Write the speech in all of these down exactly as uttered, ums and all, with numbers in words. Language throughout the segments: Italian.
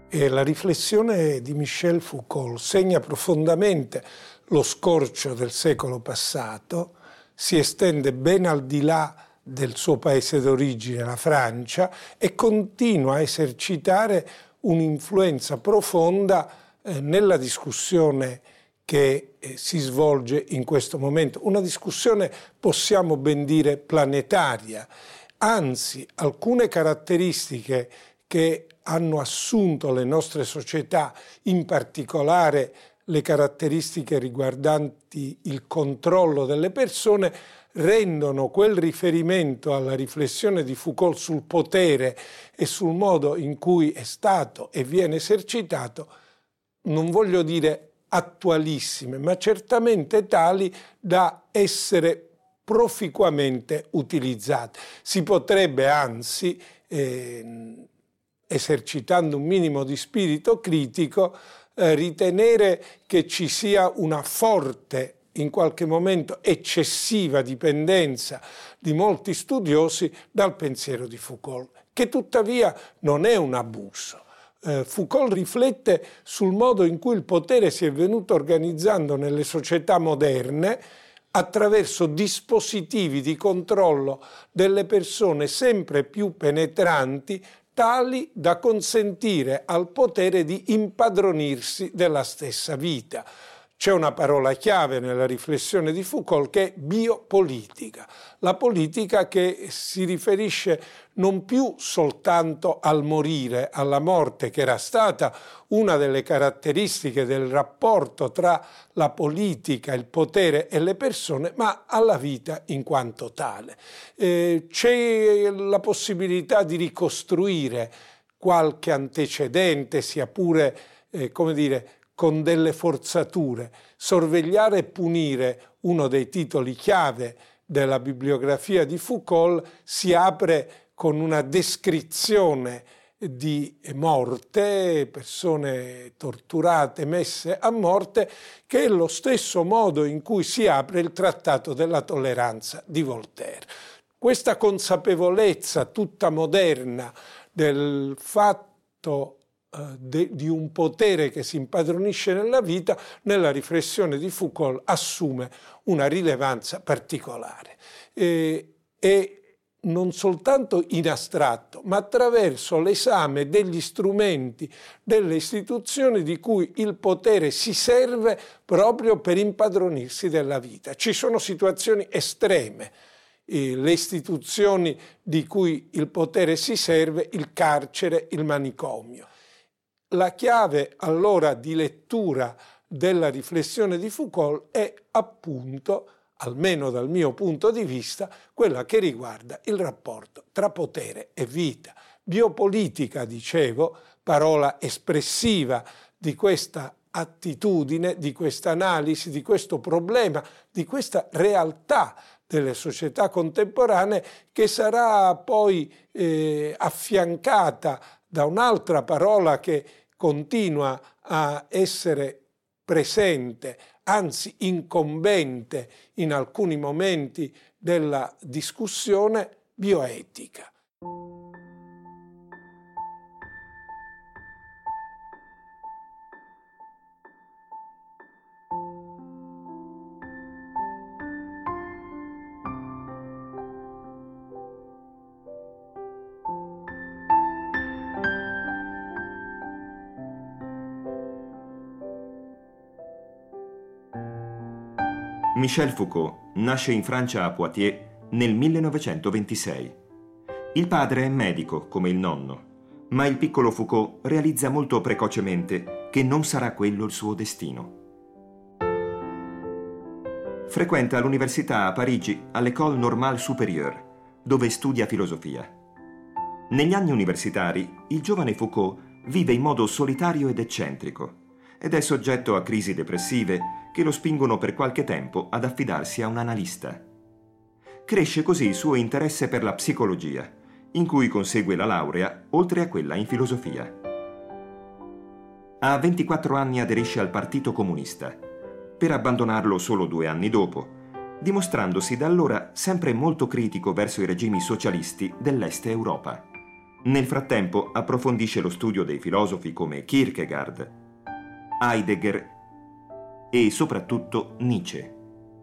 E la riflessione di Michel Foucault segna profondamente lo scorcio del secolo passato, si estende ben al di là del suo paese d'origine, la Francia, e continua a esercitare un'influenza profonda eh, nella discussione che eh, si svolge in questo momento. Una discussione, possiamo ben dire, planetaria. Anzi, alcune caratteristiche che hanno assunto le nostre società, in particolare le caratteristiche riguardanti il controllo delle persone, rendono quel riferimento alla riflessione di Foucault sul potere e sul modo in cui è stato e viene esercitato, non voglio dire attualissime, ma certamente tali da essere proficuamente utilizzate. Si potrebbe anzi, eh, esercitando un minimo di spirito critico, eh, ritenere che ci sia una forte, in qualche momento eccessiva dipendenza di molti studiosi dal pensiero di Foucault, che tuttavia non è un abuso. Eh, Foucault riflette sul modo in cui il potere si è venuto organizzando nelle società moderne attraverso dispositivi di controllo delle persone sempre più penetranti, tali da consentire al potere di impadronirsi della stessa vita. C'è una parola chiave nella riflessione di Foucault che è biopolitica, la politica che si riferisce non più soltanto al morire, alla morte, che era stata una delle caratteristiche del rapporto tra la politica, il potere e le persone, ma alla vita in quanto tale. Eh, c'è la possibilità di ricostruire qualche antecedente, sia pure, eh, come dire, con delle forzature. Sorvegliare e punire, uno dei titoli chiave della bibliografia di Foucault, si apre con una descrizione di morte, persone torturate, messe a morte, che è lo stesso modo in cui si apre il Trattato della tolleranza di Voltaire. Questa consapevolezza tutta moderna del fatto De, di un potere che si impadronisce nella vita, nella riflessione di Foucault assume una rilevanza particolare e, e non soltanto in astratto, ma attraverso l'esame degli strumenti, delle istituzioni di cui il potere si serve proprio per impadronirsi della vita. Ci sono situazioni estreme, eh, le istituzioni di cui il potere si serve, il carcere, il manicomio. La chiave allora di lettura della riflessione di Foucault è appunto, almeno dal mio punto di vista, quella che riguarda il rapporto tra potere e vita. Biopolitica, dicevo, parola espressiva di questa attitudine, di questa analisi, di questo problema, di questa realtà delle società contemporanee, che sarà poi eh, affiancata da un'altra parola che continua a essere presente, anzi incombente in alcuni momenti della discussione, bioetica. Michel Foucault nasce in Francia a Poitiers nel millenovecentoventisei. Il padre è medico come il nonno, ma il piccolo Foucault realizza molto precocemente che non sarà quello il suo destino. Frequenta l'università a Parigi all'École Normale Supérieure, dove studia filosofia. Negli anni universitari, il giovane Foucault vive in modo solitario ed eccentrico ed è soggetto a crisi depressive che lo spingono per qualche tempo ad affidarsi a un analista. Cresce così il suo interesse per la psicologia, in cui consegue la laurea, oltre a quella in filosofia. A ventiquattro anni aderisce al Partito Comunista, per abbandonarlo solo due anni dopo, dimostrandosi da allora sempre molto critico verso i regimi socialisti dell'Est Europa. Nel frattempo approfondisce lo studio dei filosofi come Kierkegaard, Heidegger e soprattutto Nietzsche.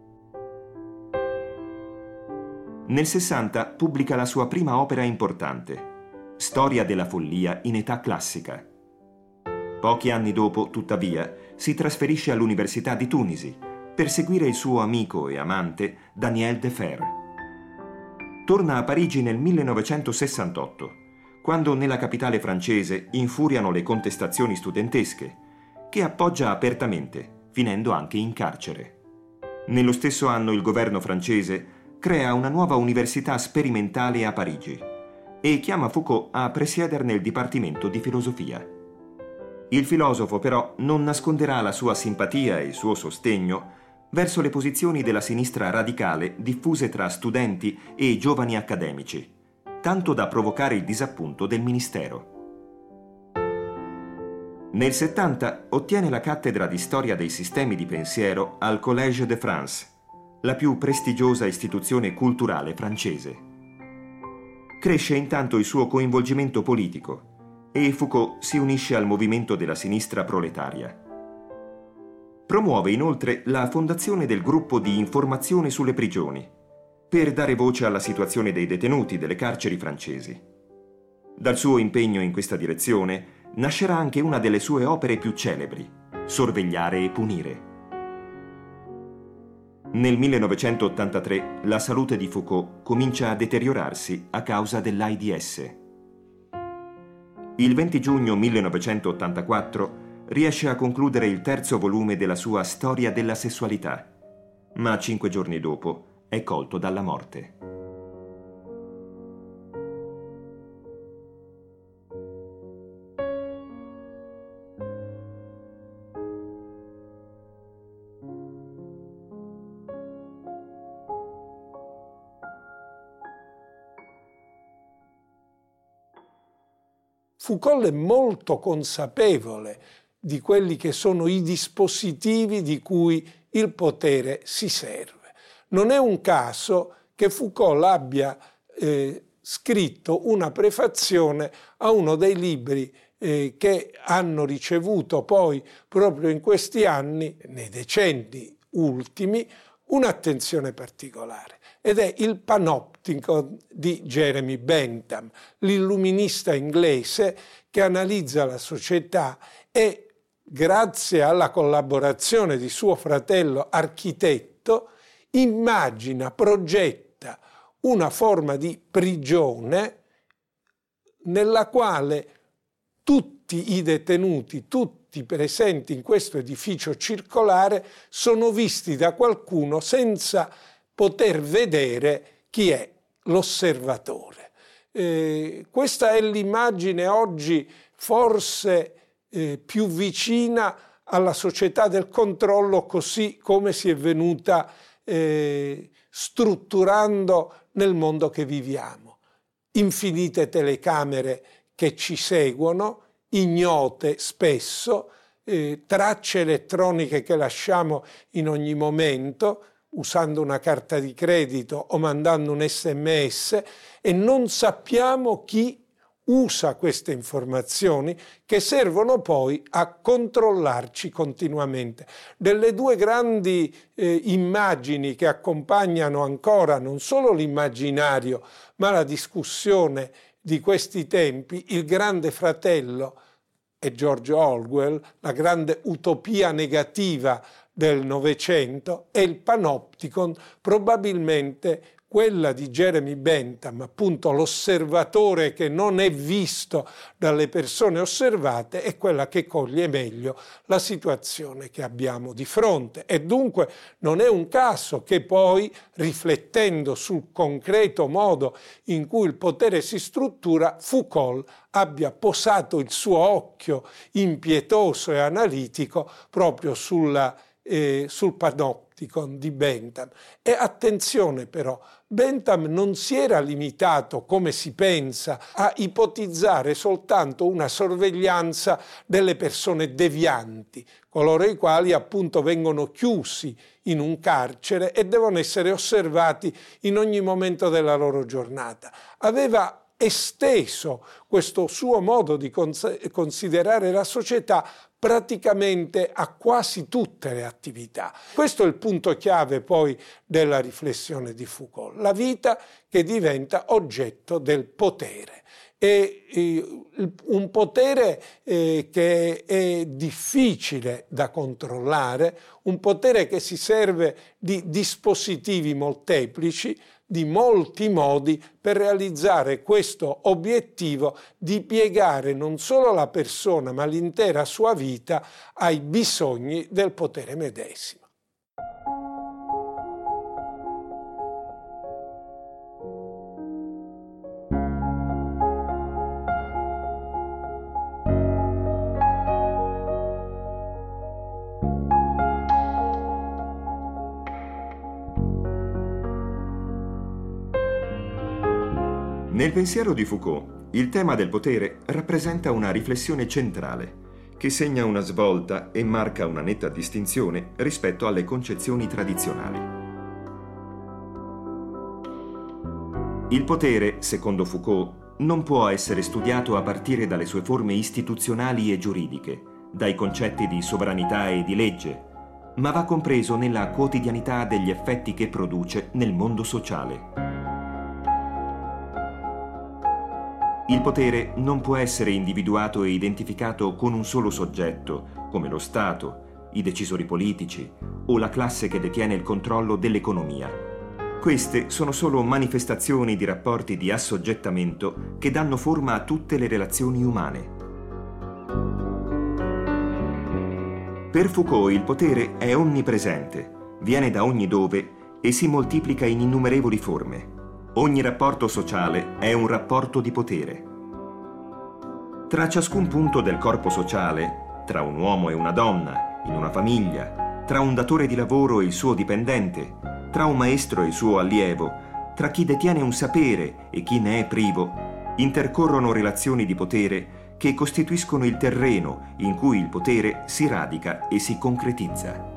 Nel sessanta pubblica la sua prima opera importante, Storia della follia in età classica. Pochi anni dopo, tuttavia, si trasferisce all'Università di Tunisi per seguire il suo amico e amante Daniel Defer. Torna a Parigi nel millenovecentosessantotto, quando nella capitale francese infuriano le contestazioni studentesche, che appoggia apertamente, finendo anche in carcere. Nello stesso anno il governo francese crea una nuova università sperimentale a Parigi e chiama Foucault a presiederne il Dipartimento di Filosofia. Il filosofo però non nasconderà la sua simpatia e il suo sostegno verso le posizioni della sinistra radicale diffuse tra studenti e giovani accademici, tanto da provocare il disappunto del ministero. Nel settanta ottiene la cattedra di storia dei sistemi di pensiero al Collège de France, la più prestigiosa istituzione culturale francese. Cresce intanto il suo coinvolgimento politico e Foucault si unisce al movimento della sinistra proletaria. Promuove inoltre la fondazione del gruppo di informazione sulle prigioni, per dare voce alla situazione dei detenuti delle carceri francesi. Dal suo impegno in questa direzione nascerà anche una delle sue opere più celebri, Sorvegliare e punire. Nel millenovecentottantatré la salute di Foucault comincia a deteriorarsi a causa dell'AIDS. Il venti giugno millenovecentottantaquattro riesce a concludere il terzo volume della sua Storia della sessualità, ma cinque giorni dopo è colto dalla morte. Foucault è molto consapevole di quelli che sono i dispositivi di cui il potere si serve. Non è un caso che Foucault abbia eh, scritto una prefazione a uno dei libri eh, che hanno ricevuto poi, proprio in questi anni, nei decenni ultimi, un'attenzione particolare. Ed è il Panopticon di Jeremy Bentham, l'illuminista inglese che analizza la società e, grazie alla collaborazione di suo fratello architetto, immagina, progetta una forma di prigione nella quale tutti i detenuti, tutti presenti in questo edificio circolare, sono visti da qualcuno senza poter vedere chi è l'osservatore. Eh, questa è l'immagine oggi forse eh, più vicina alla società del controllo, così come si è venuta eh, strutturando nel mondo che viviamo. Infinite telecamere che ci seguono, ignote spesso, eh, tracce elettroniche che lasciamo in ogni momento, usando una carta di credito o mandando un sms, e non sappiamo chi usa queste informazioni che servono poi a controllarci continuamente. Delle due grandi eh, immagini che accompagnano ancora non solo l'immaginario ma la discussione di questi tempi, Il Grande Fratello e George Orwell, la grande utopia negativa del Novecento, e il Panopticon, probabilmente quella di Jeremy Bentham, appunto l'osservatore che non è visto dalle persone osservate, è quella che coglie meglio la situazione che abbiamo di fronte. E dunque non è un caso che poi, riflettendo sul concreto modo in cui il potere si struttura, Foucault abbia posato il suo occhio impietoso e analitico proprio sulla Eh, sul Panopticon di Bentham. E attenzione però, Bentham non si era limitato, come si pensa, a ipotizzare soltanto una sorveglianza delle persone devianti, coloro i quali appunto vengono chiusi in un carcere e devono essere osservati in ogni momento della loro giornata. Aveva esteso questo suo modo di cons- considerare la società praticamente a quasi tutte le attività. Questo è il punto chiave poi della riflessione di Foucault, la vita che diventa oggetto del potere. È un potere eh, che è difficile da controllare, un potere che si serve di dispositivi molteplici, di molti modi per realizzare questo obiettivo di piegare non solo la persona ma l'intera sua vita ai bisogni del potere medesimo. Nel pensiero di Foucault, il tema del potere rappresenta una riflessione centrale, che segna una svolta e marca una netta distinzione rispetto alle concezioni tradizionali. Il potere, secondo Foucault, non può essere studiato a partire dalle sue forme istituzionali e giuridiche, dai concetti di sovranità e di legge, ma va compreso nella quotidianità degli effetti che produce nel mondo sociale. Il potere non può essere individuato e identificato con un solo soggetto, come lo Stato, i decisori politici o la classe che detiene il controllo dell'economia. Queste sono solo manifestazioni di rapporti di assoggettamento che danno forma a tutte le relazioni umane. Per Foucault il potere è onnipresente, viene da ogni dove e si moltiplica in innumerevoli forme. Ogni rapporto sociale è un rapporto di potere. Tra ciascun punto del corpo sociale, tra un uomo e una donna, in una famiglia, tra un datore di lavoro e il suo dipendente, tra un maestro e il suo allievo, tra chi detiene un sapere e chi ne è privo, intercorrono relazioni di potere che costituiscono il terreno in cui il potere si radica e si concretizza.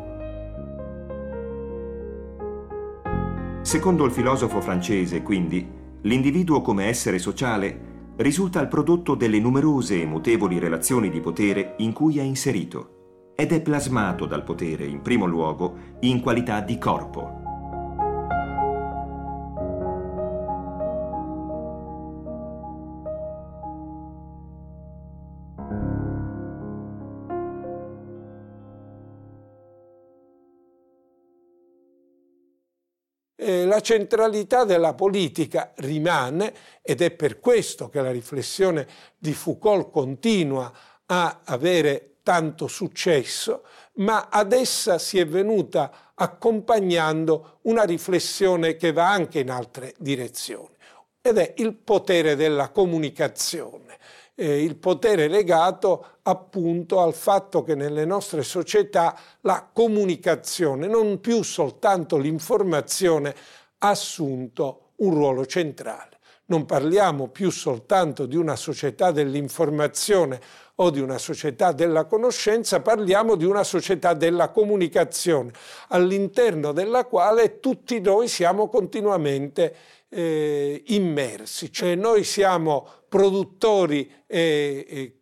Secondo il filosofo francese, quindi, l'individuo come essere sociale risulta il prodotto delle numerose e mutevoli relazioni di potere in cui è inserito ed è plasmato dal potere, in primo luogo, in qualità di corpo. La centralità della politica rimane, ed è per questo che la riflessione di Foucault continua a avere tanto successo, ma ad essa si è venuta accompagnando una riflessione che va anche in altre direzioni, ed è il potere della comunicazione. Eh, il potere legato appunto al fatto che nelle nostre società la comunicazione, non più soltanto l'informazione, ha assunto un ruolo centrale. Non parliamo più soltanto di una società dell'informazione o di una società della conoscenza, parliamo di una società della comunicazione, all'interno della quale tutti noi siamo continuamente eh, immersi. Cioè noi siamo produttori e, e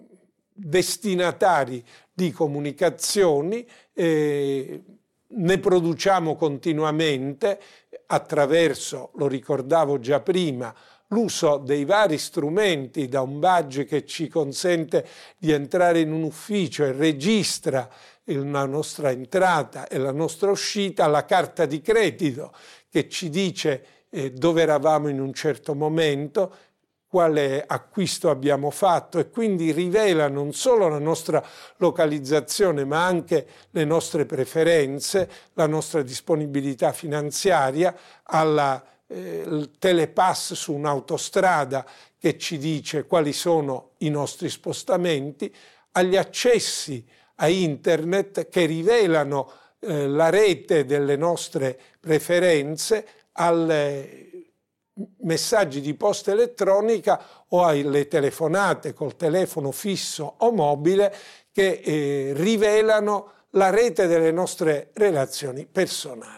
destinatari di comunicazioni, eh, ne produciamo continuamente attraverso, lo ricordavo già prima, l'uso dei vari strumenti, da un badge che ci consente di entrare in un ufficio e registra la nostra entrata e la nostra uscita, alla carta di credito che ci dice eh, dove eravamo in un certo momento, quale acquisto abbiamo fatto, e quindi rivela non solo la nostra localizzazione ma anche le nostre preferenze, la nostra disponibilità finanziaria, alla eh, il telepass su un'autostrada che ci dice quali sono i nostri spostamenti, agli accessi a internet che rivelano eh, la rete delle nostre preferenze, alle messaggi di posta elettronica o alle telefonate col telefono fisso o mobile che eh, rivelano la rete delle nostre relazioni personali.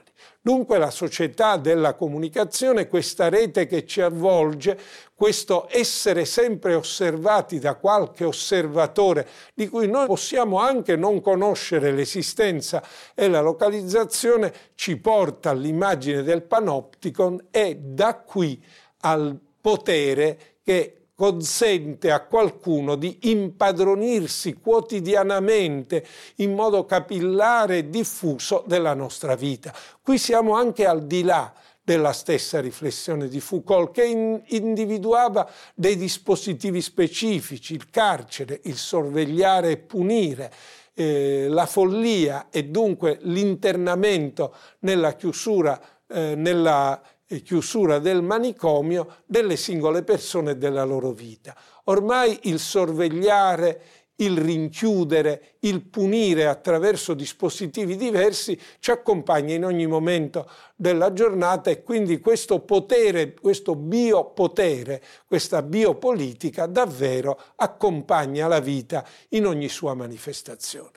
Dunque la società della comunicazione, questa rete che ci avvolge, questo essere sempre osservati da qualche osservatore di cui noi possiamo anche non conoscere l'esistenza e la localizzazione, ci porta all'immagine del panopticon e da qui al potere che consente a qualcuno di impadronirsi quotidianamente in modo capillare e diffuso della nostra vita. Qui siamo anche al di là della stessa riflessione di Foucault, che in, individuava dei dispositivi specifici, il carcere, il sorvegliare e punire, eh, la follia e dunque l'internamento nella chiusura, eh, nella chiusura del manicomio delle singole persone e della loro vita. Ormai il sorvegliare, il rinchiudere, il punire attraverso dispositivi diversi ci accompagna in ogni momento della giornata e quindi questo potere, questo biopotere, questa biopolitica davvero accompagna la vita in ogni sua manifestazione.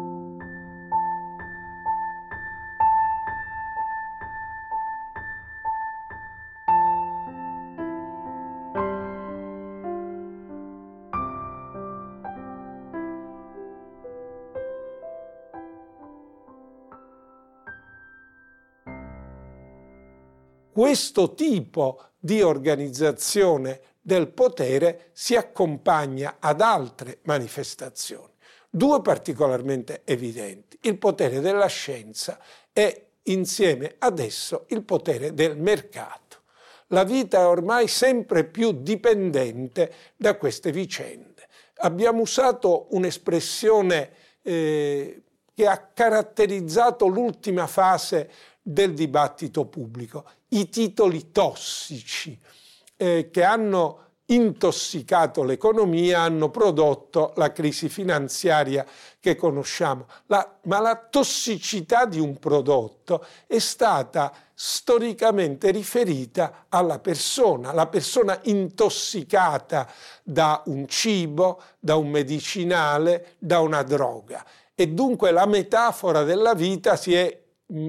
Questo tipo di organizzazione del potere si accompagna ad altre manifestazioni, due particolarmente evidenti: il potere della scienza e insieme ad esso il potere del mercato. La vita è ormai sempre più dipendente da queste vicende. Abbiamo usato un'espressione eh, che ha caratterizzato l'ultima fase del dibattito pubblico, i titoli tossici eh, che hanno intossicato l'economia, hanno prodotto la crisi finanziaria che conosciamo. La, ma la tossicità di un prodotto è stata storicamente riferita alla persona, la persona intossicata da un cibo, da un medicinale, da una droga. E dunque la metafora della vita si è mh,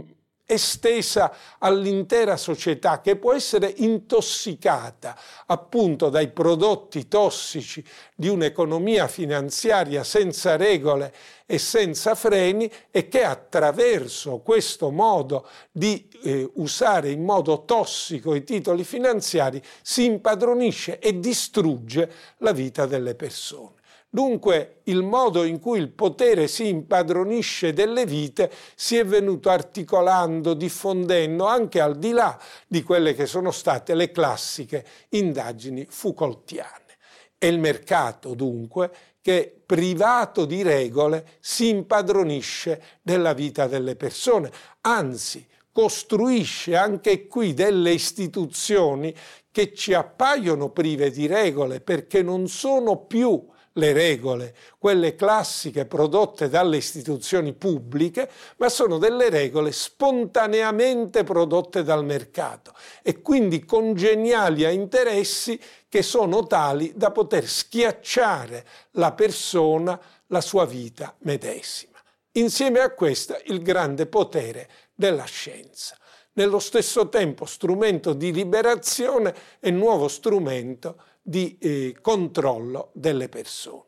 estesa all'intera società, che può essere intossicata appunto dai prodotti tossici di un'economia finanziaria senza regole e senza freni, e che attraverso questo modo di eh, usare in modo tossico i titoli finanziari si impadronisce e distrugge la vita delle persone. Dunque il modo in cui il potere si impadronisce delle vite si è venuto articolando, diffondendo anche al di là di quelle che sono state le classiche indagini Foucaultiane. È il mercato dunque che, privato di regole, si impadronisce della vita delle persone, anzi costruisce anche qui delle istituzioni che ci appaiono prive di regole perché non sono più le regole, quelle classiche prodotte dalle istituzioni pubbliche, ma sono delle regole spontaneamente prodotte dal mercato e quindi congeniali a interessi che sono tali da poter schiacciare la persona, la sua vita medesima. Insieme a questa il grande potere della scienza. Nello stesso tempo strumento di liberazione e nuovo strumento di eh, controllo delle persone.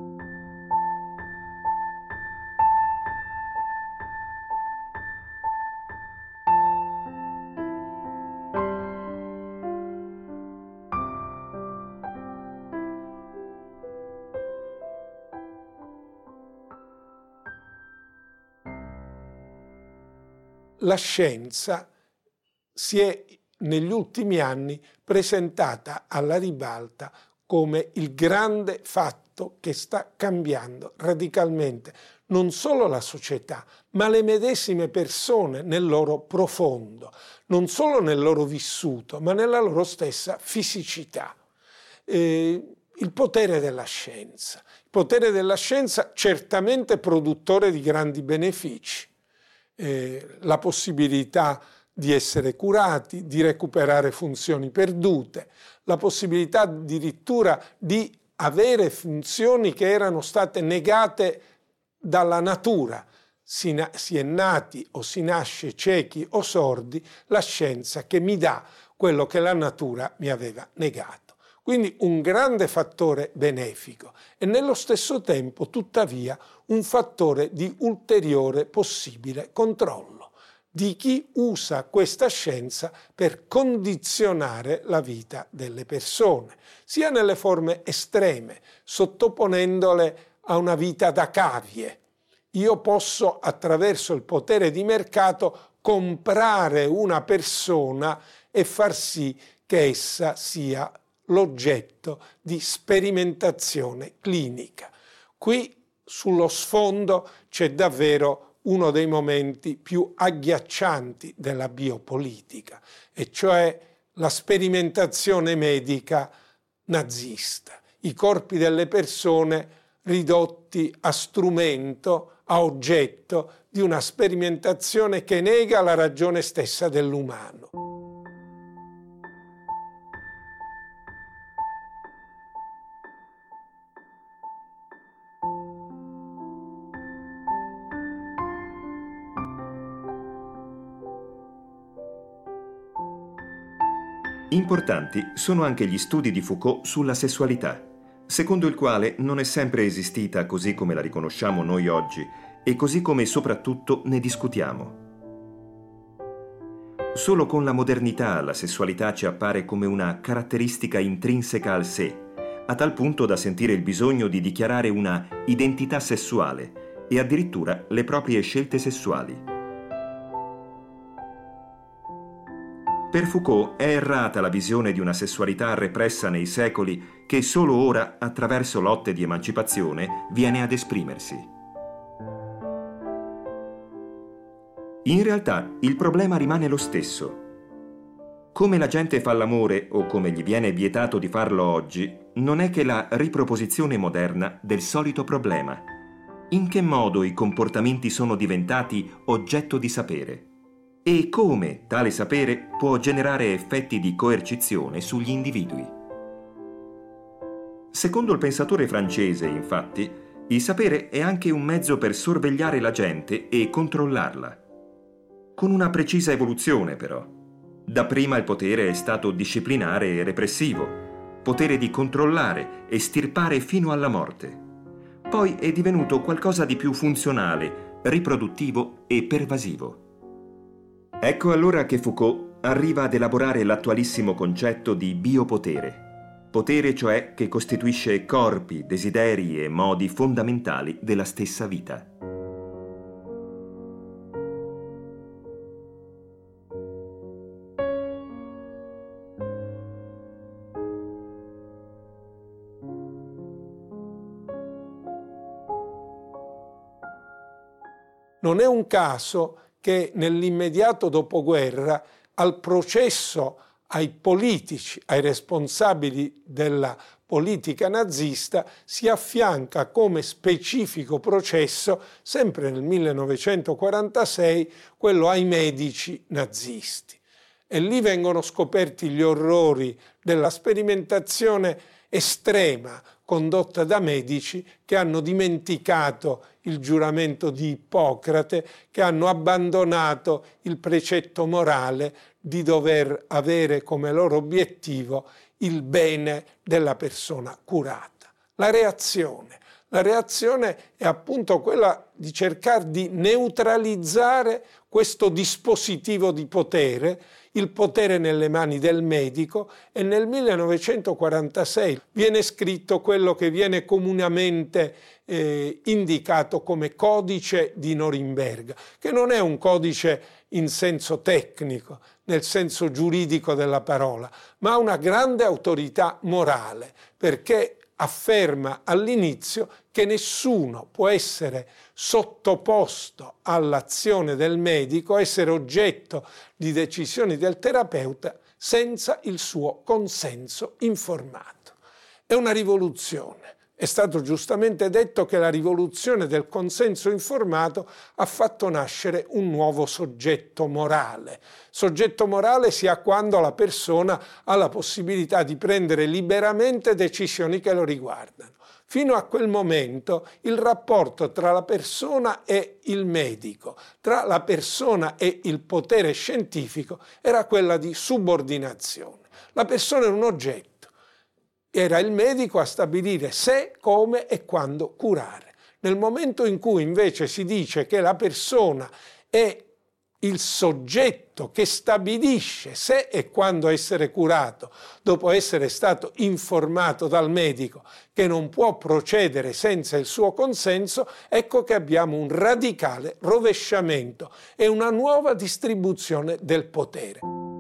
La scienza si è negli ultimi anni presentata alla ribalta come il grande fatto che sta cambiando radicalmente non solo la società, ma le medesime persone nel loro profondo, non solo nel loro vissuto, ma nella loro stessa fisicità. Eh, il potere della scienza. Il potere della scienza certamente produttore di grandi benefici. Eh, la possibilità di essere curati, di recuperare funzioni perdute, la possibilità addirittura di avere funzioni che erano state negate dalla natura, si, na- si è nati o si nasce ciechi o sordi, la scienza che mi dà quello che la natura mi aveva negato. Quindi un grande fattore benefico e nello stesso tempo, tuttavia, un fattore di ulteriore possibile controllo di chi usa questa scienza per condizionare la vita delle persone, sia nelle forme estreme, sottoponendole a una vita da cavie. Io posso, attraverso il potere di mercato, comprare una persona e far sì che essa sia l'oggetto di sperimentazione clinica. Qui sullo sfondo c'è davvero uno dei momenti più agghiaccianti della biopolitica, e cioè la sperimentazione medica nazista, i corpi delle persone ridotti a strumento, a oggetto di una sperimentazione che nega la ragione stessa dell'umano. Importanti sono anche gli studi di Foucault sulla sessualità, secondo il quale non è sempre esistita così come la riconosciamo noi oggi e così come soprattutto ne discutiamo. Solo con la modernità la sessualità ci appare come una caratteristica intrinseca al sé, a tal punto da sentire il bisogno di dichiarare una identità sessuale e addirittura le proprie scelte sessuali. Per Foucault è errata la visione di una sessualità repressa nei secoli che solo ora, attraverso lotte di emancipazione, viene ad esprimersi. In realtà il problema rimane lo stesso. Come la gente fa l'amore o come gli viene vietato di farlo oggi, non è che la riproposizione moderna del solito problema. In che modo i comportamenti sono diventati oggetto di sapere? E come tale sapere può generare effetti di coercizione sugli individui. Secondo il pensatore francese, infatti, il sapere è anche un mezzo per sorvegliare la gente e controllarla. Con una precisa evoluzione, però. Dapprima il potere è stato disciplinare e repressivo, potere di controllare e stirpare fino alla morte. Poi è divenuto qualcosa di più funzionale, riproduttivo e pervasivo. Ecco allora che Foucault arriva ad elaborare l'attualissimo concetto di biopotere, potere cioè che costituisce corpi, desideri e modi fondamentali della stessa vita. Non è un caso che nell'immediato dopoguerra al processo ai politici, ai responsabili della politica nazista, si affianca come specifico processo, sempre nel millenovecentoquarantasei, quello ai medici nazisti. E lì vengono scoperti gli orrori della sperimentazione estrema condotta da medici che hanno dimenticato il giuramento di Ippocrate, che hanno abbandonato il precetto morale di dover avere come loro obiettivo il bene della persona curata. La reazione. La reazione è appunto quella di cercare di neutralizzare questo dispositivo di potere, il potere nelle mani del medico, e nel millenovecentoquarantasei viene scritto quello che viene comunemente eh, indicato come codice di Norimberga, che non è un codice in senso tecnico, nel senso giuridico della parola, ma ha una grande autorità morale, perché afferma all'inizio che nessuno può essere sottoposto all'azione del medico, essere oggetto di decisioni del terapeuta senza il suo consenso informato. È una rivoluzione. È stato giustamente detto che la rivoluzione del consenso informato ha fatto nascere un nuovo soggetto morale. Soggetto morale si ha quando la persona ha la possibilità di prendere liberamente decisioni che lo riguardano. Fino a quel momento il rapporto tra la persona e il medico, tra la persona e il potere scientifico, era quella di subordinazione. La persona era un oggetto, era il medico a stabilire se, come e quando curare. Nel momento in cui invece si dice che la persona è il soggetto che stabilisce se e quando essere curato, dopo essere stato informato dal medico che non può procedere senza il suo consenso, ecco che abbiamo un radicale rovesciamento e una nuova distribuzione del potere.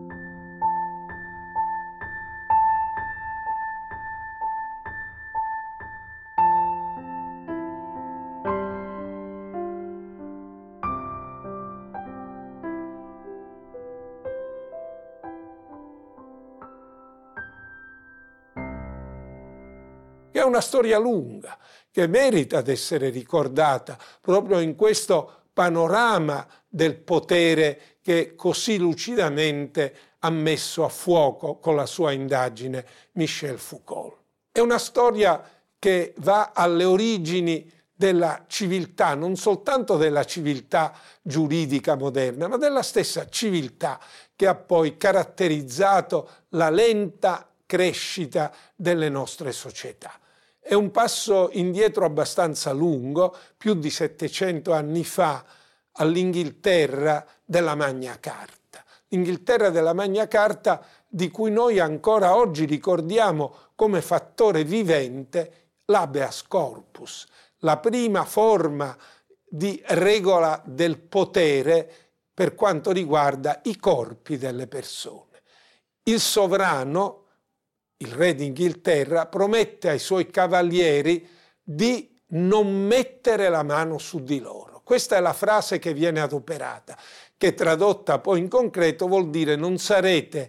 È una storia lunga che merita di essere ricordata proprio in questo panorama del potere che così lucidamente ha messo a fuoco con la sua indagine Michel Foucault. È una storia che va alle origini della civiltà, non soltanto della civiltà giuridica moderna, ma della stessa civiltà che ha poi caratterizzato la lenta crescita delle nostre società. È un passo indietro abbastanza lungo, più di settecento anni fa, all'Inghilterra della Magna Carta. L'Inghilterra della Magna Carta di cui noi ancora oggi ricordiamo come fattore vivente l'habeas corpus, la prima forma di regola del potere per quanto riguarda i corpi delle persone. Il sovrano, il re d'Inghilterra, promette ai suoi cavalieri di non mettere la mano su di loro. Questa è la frase che viene adoperata, che tradotta poi in concreto vuol dire non sarete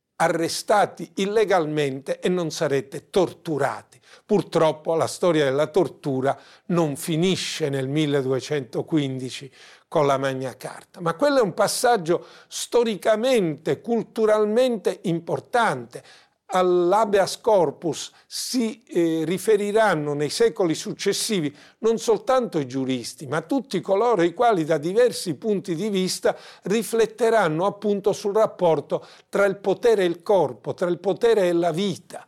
arrestati illegalmente e non sarete torturati. Purtroppo la storia della tortura non finisce nel milleduecentoquindici con la Magna Carta, ma quello è un passaggio storicamente, culturalmente importante. All'habeas corpus si eh, riferiranno nei secoli successivi non soltanto i giuristi, ma tutti coloro i quali da diversi punti di vista rifletteranno appunto sul rapporto tra il potere e il corpo, tra il potere e la vita.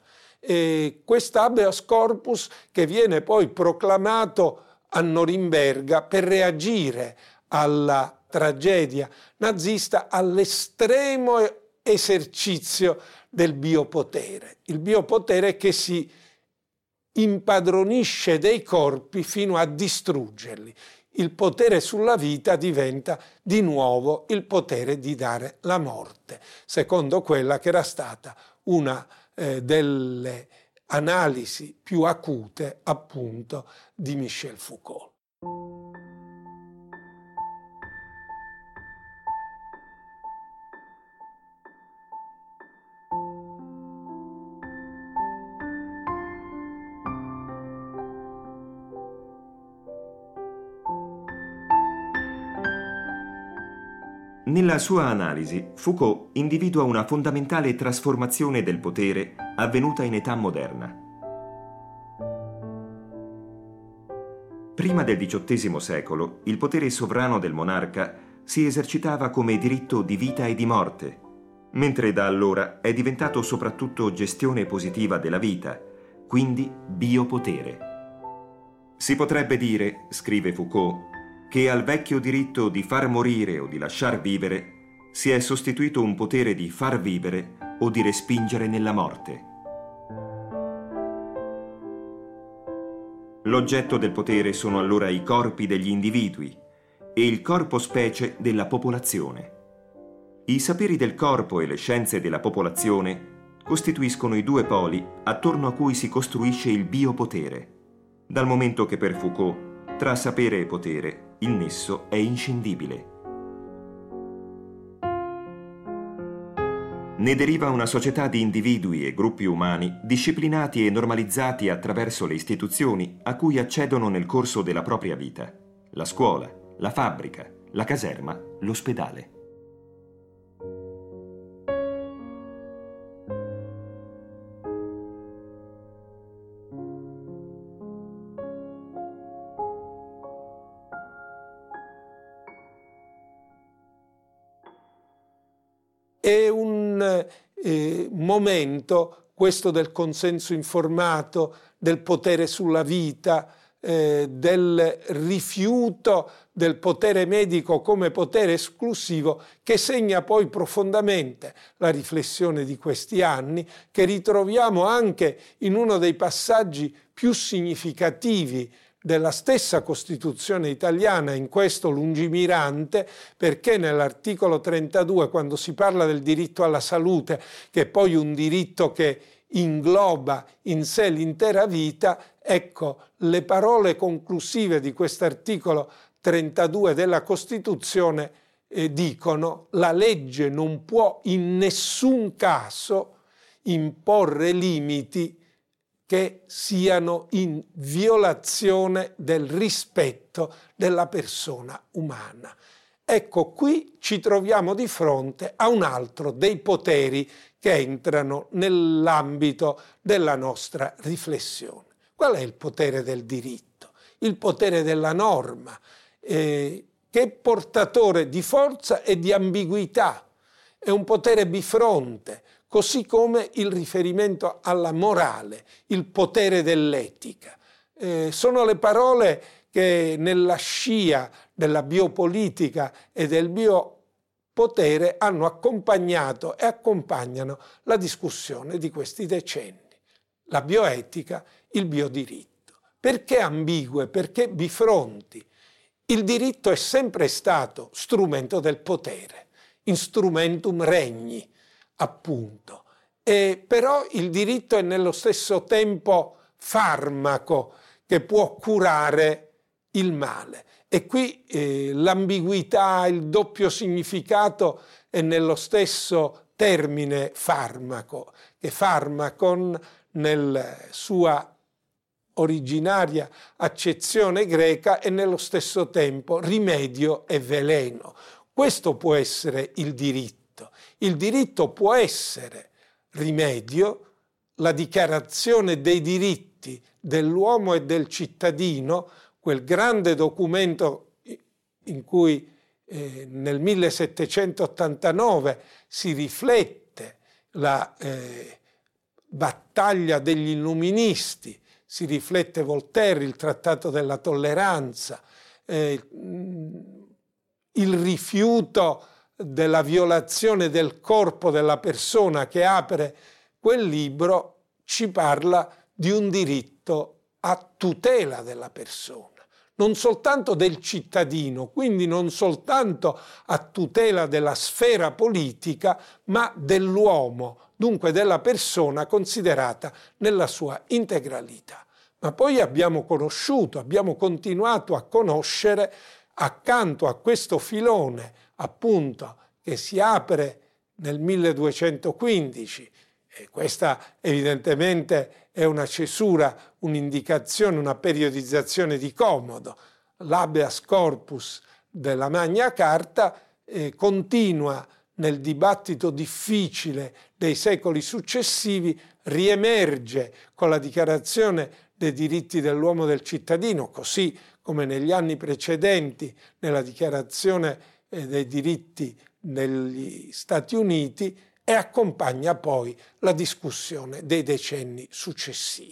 E questo habeas corpus che viene poi proclamato a Norimberga per reagire alla tragedia nazista, all'estremo esercizio del biopotere, il biopotere che si impadronisce dei corpi fino a distruggerli. Il potere sulla vita diventa di nuovo il potere di dare la morte, secondo quella che era stata una eh, delle analisi più acute appunto di Michel Foucault. Nella sua analisi, Foucault individua una fondamentale trasformazione del potere avvenuta in età moderna. Prima del diciottesimo secolo, il potere sovrano del monarca si esercitava come diritto di vita e di morte, mentre da allora è diventato soprattutto gestione positiva della vita, quindi biopotere. Si potrebbe dire, scrive Foucault, che al vecchio diritto di far morire o di lasciar vivere si è sostituito un potere di far vivere o di respingere nella morte. L'oggetto del potere sono allora i corpi degli individui e il corpo specie della popolazione. I saperi del corpo e le scienze della popolazione costituiscono i due poli attorno a cui si costruisce il biopotere, dal momento che per Foucault tra sapere e potere il nesso è inscindibile. Ne deriva una società di individui e gruppi umani disciplinati e normalizzati attraverso le istituzioni a cui accedono nel corso della propria vita: la scuola, la fabbrica, la caserma, l'ospedale. è un eh, momento, questo del consenso informato, del potere sulla vita, eh, del rifiuto del potere medico come potere esclusivo, che segna poi profondamente la riflessione di questi anni, che ritroviamo anche in uno dei passaggi più significativi della stessa Costituzione italiana, in questo lungimirante, perché nell'articolo trentadue, quando si parla del diritto alla salute, che è poi un diritto che ingloba in sé l'intera vita, ecco, le parole conclusive di quest'articolo trentadue della Costituzione eh, dicono: la legge non può in nessun caso imporre limiti che siano in violazione del rispetto della persona umana. Ecco, qui ci troviamo di fronte a un altro dei poteri che entrano nell'ambito della nostra riflessione. Qual è il potere del diritto? Il potere della norma, eh, che è portatore di forza e di ambiguità. È un potere bifronte, così come il riferimento alla morale, il potere dell'etica. Eh, sono le parole che nella scia della biopolitica e del biopotere hanno accompagnato e accompagnano la discussione di questi decenni. La bioetica, il biodiritto. Perché ambigue? Perché bifronti? Il diritto è sempre stato strumento del potere, instrumentum regni, appunto. E però il diritto è nello stesso tempo farmaco che può curare il male. E qui eh, l'ambiguità, il doppio significato è nello stesso termine farmaco, che farmacon nella sua originaria accezione greca è nello stesso tempo rimedio e veleno. Questo può essere il diritto. Il diritto può essere rimedio, la dichiarazione dei diritti dell'uomo e del cittadino, quel grande documento in cui eh, nel millesettecentottantanove si riflette la eh, battaglia degli illuministi, si riflette Voltaire, il Trattato della tolleranza, eh, il rifiuto della violazione del corpo della persona, che apre quel libro, ci parla di un diritto a tutela della persona, non soltanto del cittadino, quindi non soltanto a tutela della sfera politica, ma dell'uomo, dunque della persona considerata nella sua integralità. Ma poi abbiamo conosciuto, abbiamo continuato a conoscere, accanto a questo filone, appunto, che si apre nel milleduecentoquindici, e questa evidentemente è una cesura, un'indicazione, una periodizzazione di comodo, l'habeas corpus della Magna Carta, eh, continua nel dibattito difficile dei secoli successivi, riemerge con la dichiarazione dei diritti dell'uomo e del cittadino, così come negli anni precedenti nella dichiarazione eh, dei diritti negli Stati Uniti, e accompagna poi la discussione dei decenni successivi.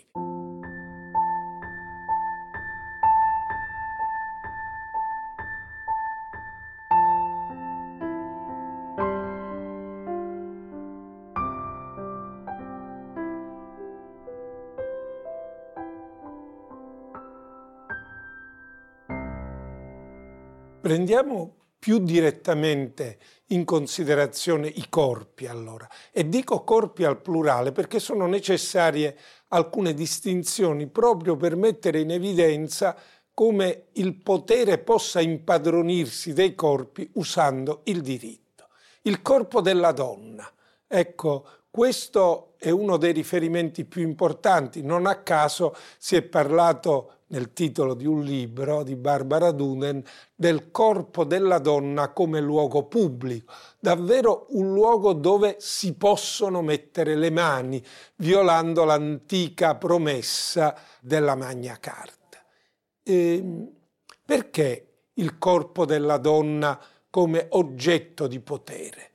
Prendiamo più direttamente in considerazione i corpi, allora, e dico corpi al plurale perché sono necessarie alcune distinzioni proprio per mettere in evidenza come il potere possa impadronirsi dei corpi usando il diritto. Il corpo della donna, ecco, questo è uno dei riferimenti più importanti. Non a caso si è parlato nel titolo di un libro di Barbara Duden del corpo della donna come luogo pubblico, davvero un luogo dove si possono mettere le mani, violando l'antica promessa della Magna Carta. E perché il corpo della donna come oggetto di potere?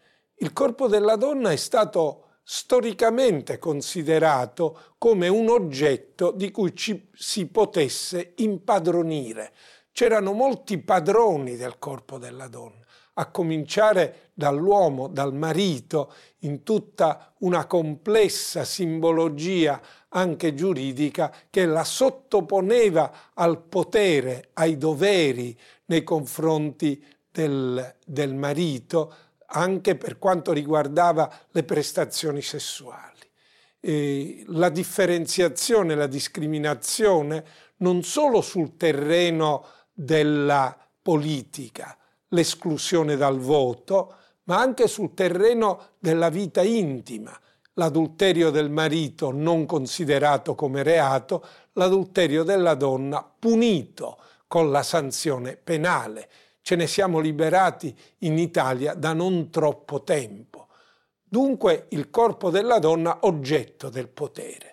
il corpo della donna è stato storicamente considerato come un oggetto di cui ci si potesse impadronire. C'erano molti padroni del corpo della donna, a cominciare dall'uomo, dal marito, in tutta una complessa simbologia anche giuridica che la sottoponeva al potere, ai doveri nei confronti del, del marito, anche per quanto riguardava le prestazioni sessuali. E la differenziazione, la discriminazione non solo sul terreno della politica, l'esclusione dal voto, ma anche sul terreno della vita intima. L'adulterio del marito non considerato come reato, l'adulterio della donna punito con la sanzione penale. Ce ne siamo liberati in Italia da non troppo tempo. Dunque il corpo della donna oggetto del potere.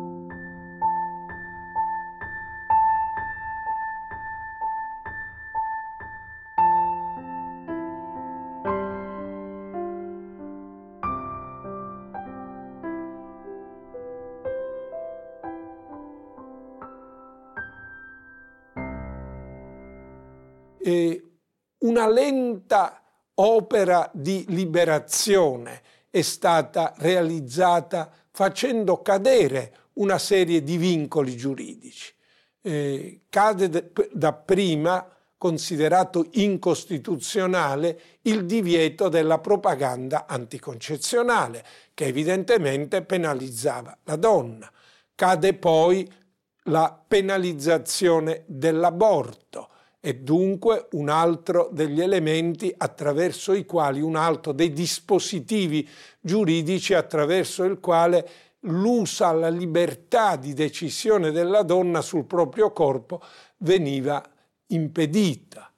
E una lenta opera di liberazione è stata realizzata facendo cadere una serie di vincoli giuridici. Eh, cade dapprima, considerato incostituzionale, il divieto della propaganda anticoncezionale, che evidentemente penalizzava la donna. Cade poi la penalizzazione dell'aborto. E dunque un altro degli elementi attraverso i quali, un altro dei dispositivi giuridici attraverso il quale l'uso alla libertà di decisione della donna sul proprio corpo veniva impedita.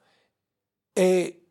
E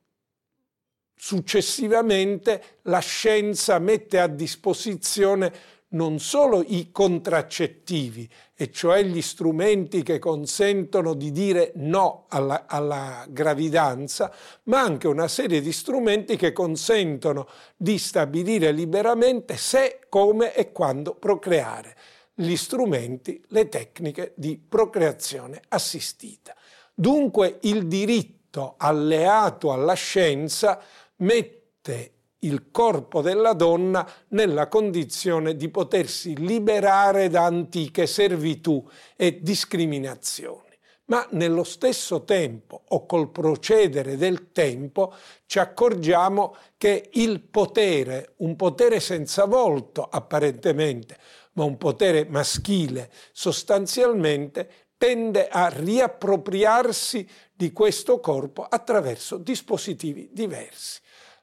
successivamente la scienza mette a disposizione non solo i contraccettivi, e cioè gli strumenti che consentono di dire no alla, alla gravidanza, ma anche una serie di strumenti che consentono di stabilire liberamente se, come e quando procreare. Gli strumenti, le tecniche di procreazione assistita. Dunque il diritto alleato alla scienza mette il corpo della donna nella condizione di potersi liberare da antiche servitù e discriminazioni. Ma nello stesso tempo, o col procedere del tempo, ci accorgiamo che il potere, un potere senza volto apparentemente, ma un potere maschile sostanzialmente, tende a riappropriarsi di questo corpo attraverso dispositivi diversi.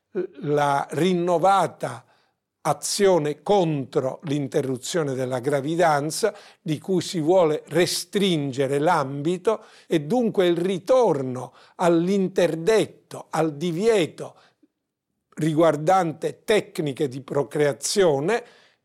La rinnovata azione contro l'interruzione della gravidanza, di cui si vuole restringere l'ambito, e dunque il ritorno all'interdetto, al divieto riguardante tecniche di procreazione,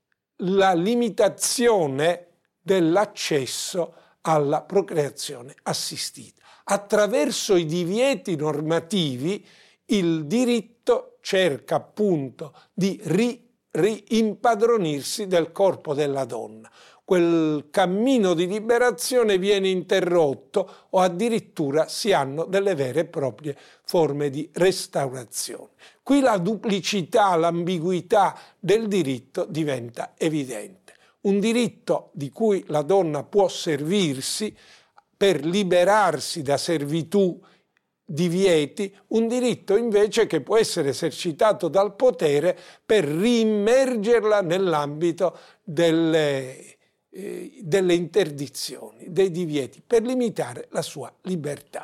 la limitazione dell'accesso alla procreaziore assistita. Attraverso i divieti normativi il diritto cerca appunto di ri, riimpadronirsi del corpo della donna. Quel cammino di liberazione viene interrotto o addirittura si hanno delle vere e proprie forme di restaurazione. Qui la duplicità, l'ambiguità del diritto diventa evidente. Un diritto di cui la donna può servirsi per liberarsi da servitù, divieti, un diritto invece che può essere esercitato dal potere per riimmergerla nell'ambito delle, eh, delle interdizioni, dei divieti, per limitare la sua libertà.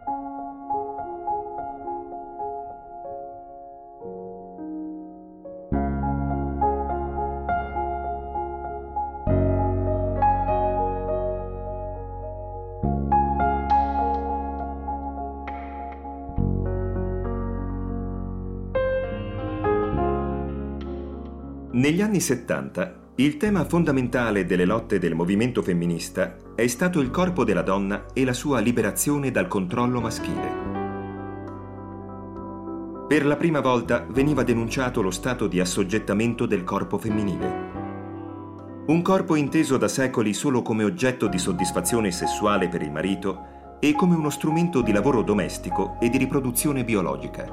Negli anni settanta, il tema fondamentale delle lotte del movimento femminista è stato il corpo della donna e la sua liberazione dal controllo maschile. Per la prima volta veniva denunciato lo stato di assoggettamento del corpo femminile. Un corpo inteso da secoli solo come oggetto di soddisfazione sessuale per il marito e come uno strumento di lavoro domestico e di riproduzione biologica.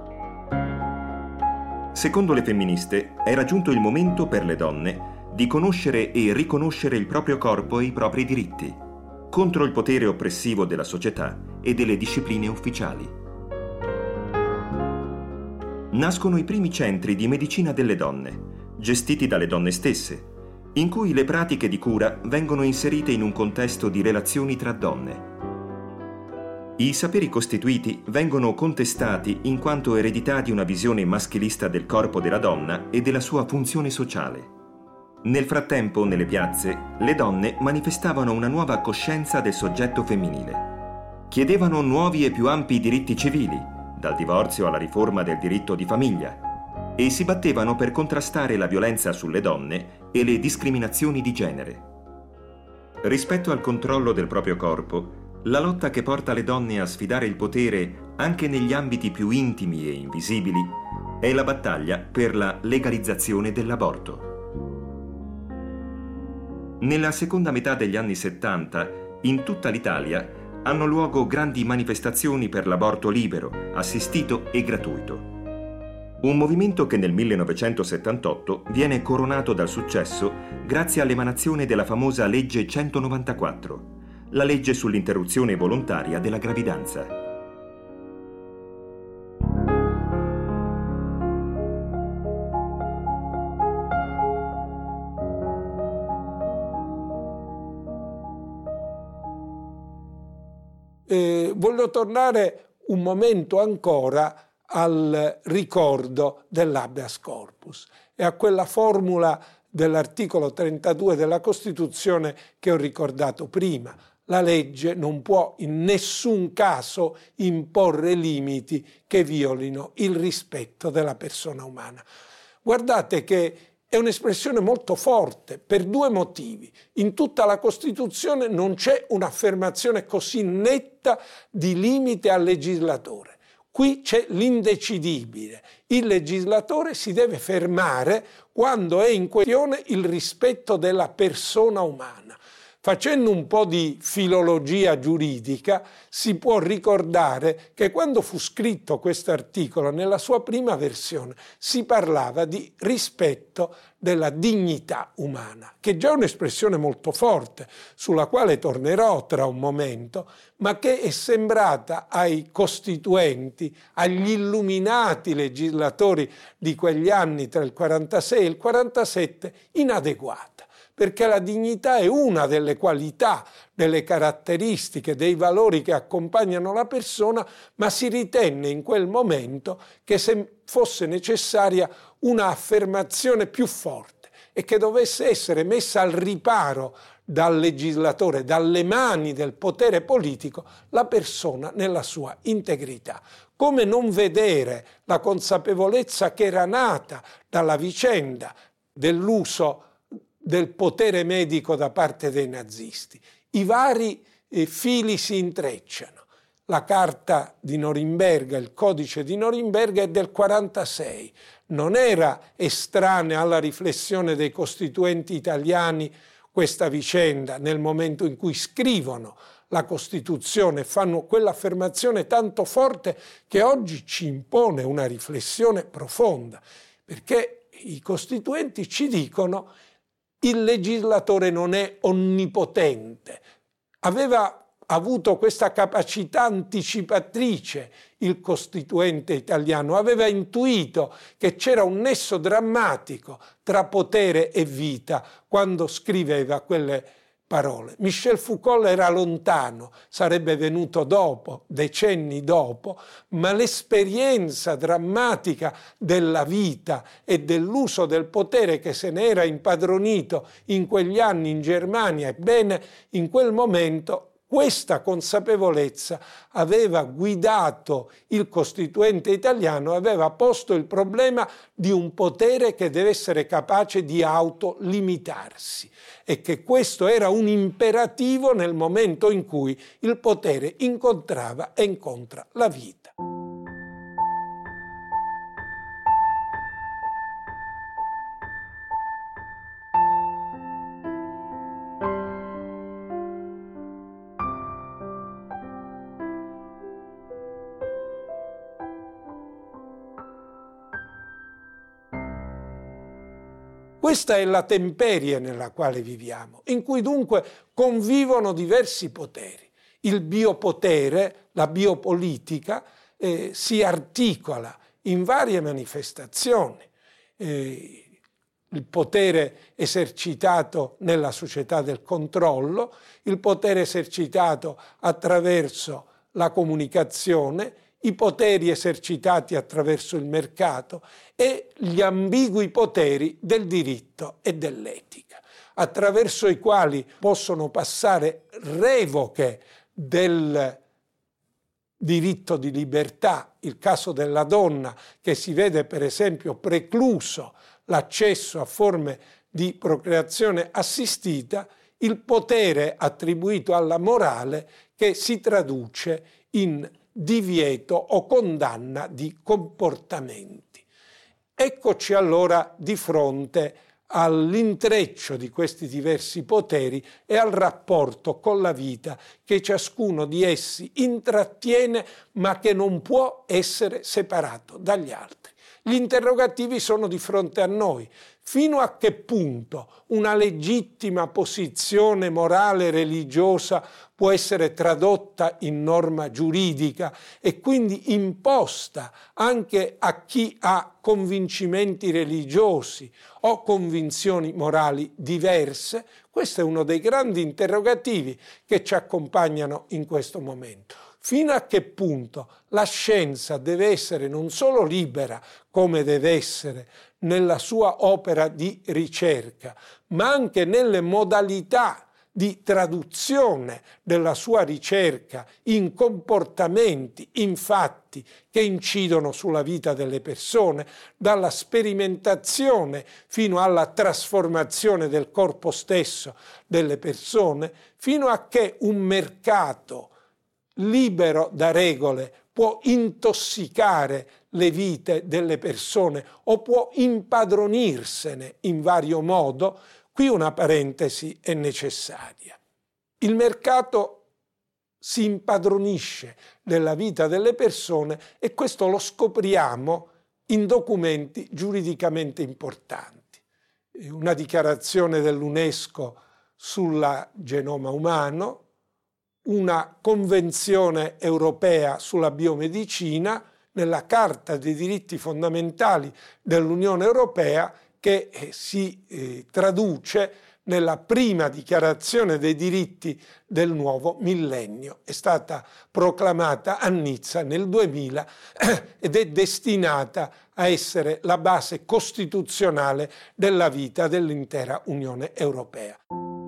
Secondo le femministe, era giunto il momento per le donne di conoscere e riconoscere il proprio corpo e i propri diritti, contro il potere oppressivo della società e delle discipline ufficiali. Nascono i primi centri di medicina delle donne, gestiti dalle donne stesse, in cui le pratiche di cura vengono inserite in un contesto di relazioni tra donne. I saperi costituiti vengono contestati in quanto eredità di una visione maschilista del corpo della donna e della sua funzione sociale. Nel frattempo, nelle piazze, le donne manifestavano una nuova coscienza del soggetto femminile. Chiedevano nuovi e più ampi diritti civili, dal divorzio alla riforma del diritto di famiglia, e si battevano per contrastare la violenza sulle donne e le discriminazioni di genere. Rispetto al controllo del proprio corpo, la lotta che porta le donne a sfidare il potere anche negli ambiti più intimi e invisibili è la battaglia per la legalizzazione dell'aborto. Nella seconda metà degli anni settanta, in tutta l'Italia, hanno luogo grandi manifestazioni per l'aborto libero, assistito e gratuito. Un movimento che nel millenovecentosettantotto viene coronato dal successo grazie all'emanazione della famosa legge centonovantaquattro, la legge sull'interruzione volontaria della gravidanza. Eh, voglio tornare un momento ancora al ricordo dell'habeas corpus e a quella formula dell'articolo trentadue della Costituzione che ho ricordato prima. La legge non può in nessun caso imporre limiti che violino il rispetto della persona umana. Guardate che è un'espressione molto forte per due motivi. In tutta la Costituzione non c'è un'affermazione così netta di limite al legislatore. Qui c'è l'indecidibile. Il legislatore si deve fermare quando è in questione il rispetto della persona umana. Facendo un po' di filologia giuridica, si può ricordare che quando fu scritto questo articolo, nella sua prima versione, si parlava di rispetto della dignità umana, che già è un'espressione molto forte, sulla quale tornerò tra un momento, ma che è sembrata ai costituenti, agli illuminati legislatori di quegli anni tra il quarantasei e il quarantasette, inadeguata. Perché la dignità è una delle qualità, delle caratteristiche, dei valori che accompagnano la persona, ma si ritenne in quel momento che se fosse necessaria una affermazione più forte e che dovesse essere messa al riparo dal legislatore, dalle mani del potere politico, la persona nella sua integrità. Come non vedere la consapevolezza che era nata dalla vicenda dell'uso del potere medico da parte dei nazisti. I vari eh, fili si intrecciano. La Carta di Norimberga, il Codice di Norimberga è del quarantasei. Non era estranea alla riflessione dei costituenti italiani questa vicenda nel momento in cui scrivono la Costituzione, fanno quell'affermazione tanto forte che oggi ci impone una riflessione profonda, perché i costituenti ci dicono il legislatore non è onnipotente. Aveva avuto questa capacità anticipatrice il costituente italiano, aveva intuito che c'era un nesso drammatico tra potere e vita quando scriveva quelle parole. Michel Foucault era lontano, sarebbe venuto dopo, decenni dopo, ma l'esperienza drammatica della vita e dell'uso del potere che se ne era impadronito in quegli anni in Germania, ebbene, in quel momento questa consapevolezza aveva guidato il costituente italiano, aveva posto il problema di un potere che deve essere capace di autolimitarsi e che questo era un imperativo nel momento in cui il potere incontrava e incontra la vita. Questa è la temperie nella quale viviamo, in cui dunque convivono diversi poteri. Il biopotere, la biopolitica, eh, si articola in varie manifestazioni. Eh, il potere esercitato nella società del controllo, il potere esercitato attraverso la comunicazione, i poteri esercitati attraverso il mercato e gli ambigui poteri del diritto e dell'etica, attraverso i quali possono passare revoche del diritto di libertà, il caso della donna che si vede per esempio precluso l'accesso a forme di procreazione assistita, il potere attribuito alla morale che si traduce in divieto o condanna di comportamenti. Eccoci allora di fronte all'intreccio di questi diversi poteri e al rapporto con la vita che ciascuno di essi intrattiene ma che non può essere separato dagli altri. Gli interrogativi sono di fronte a noi. Fino a che punto una legittima posizione morale religiosa può essere tradotta in norma giuridica e quindi imposta anche a chi ha convincimenti religiosi o convinzioni morali diverse? Questo è uno dei grandi interrogativi che ci accompagnano in questo momento. Fino a che punto la scienza deve essere non solo libera, come deve essere nella sua opera di ricerca, ma anche nelle modalità di traduzione della sua ricerca in comportamenti, in fatti che incidono sulla vita delle persone, dalla sperimentazione fino alla trasformazione del corpo stesso delle persone, fino a che un mercato libero da regole può intossicare le vite delle persone o può impadronirsene in vario modo. Qui una parentesi è necessaria. Il mercato si impadronisce della vita delle persone e questo lo scopriamo in documenti giuridicamente importanti. Una dichiarazione dell'UNESCO sul genoma umano, una convenzione europea sulla biomedicina, nella Carta dei diritti fondamentali dell'Unione Europea che eh, si eh, traduce nella prima dichiarazione dei diritti del nuovo millennio. È stata proclamata a Nizza nel duemila eh, ed è destinata a essere la base costituzionale della vita dell'intera Unione Europea.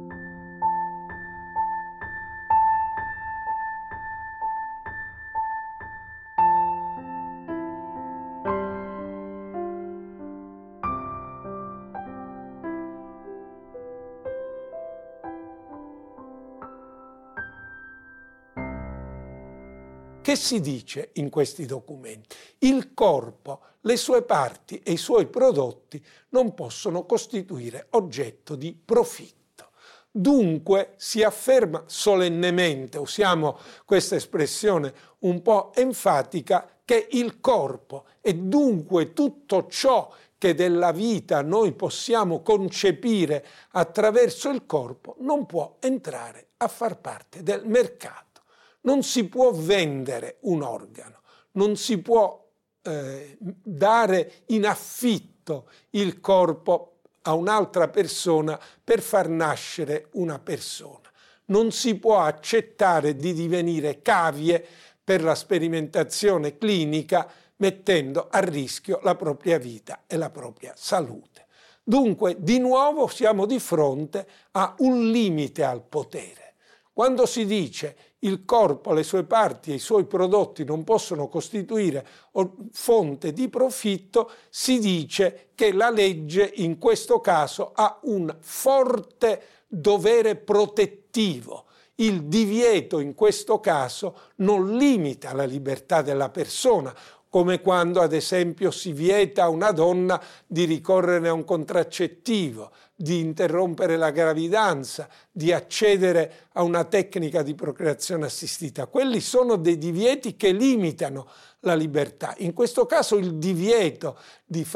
Che si dice in questi documenti? Il corpo, le sue parti e i suoi prodotti non possono costituire oggetto di profitto. Dunque si afferma solennemente, usiamo questa espressione un po' enfatica, che il corpo e dunque tutto ciò che della vita noi possiamo concepire attraverso il corpo non può entrare a far parte del mercato. Non si può vendere un organo, non si può eh, dare in affitto il corpo a un'altra persona per far nascere una persona. Non si può accettare di divenire cavie per la sperimentazione clinica mettendo a rischio la propria vita e la propria salute. Dunque, di nuovo siamo di fronte a un limite al potere. Quando si dice il corpo, le sue parti e i suoi prodotti non possono costituire fonte di profitto, si dice che la legge in questo caso ha un forte dovere protettivo. Il divieto in questo caso non limita la libertà della persona, come quando ad esempio si vieta a una donna di ricorrere a un contraccettivo, di interrompere la gravidanza, di accedere a una tecnica di procreazione assistita. Quelli sono dei divieti che limitano la libertà. In questo caso il divieto di far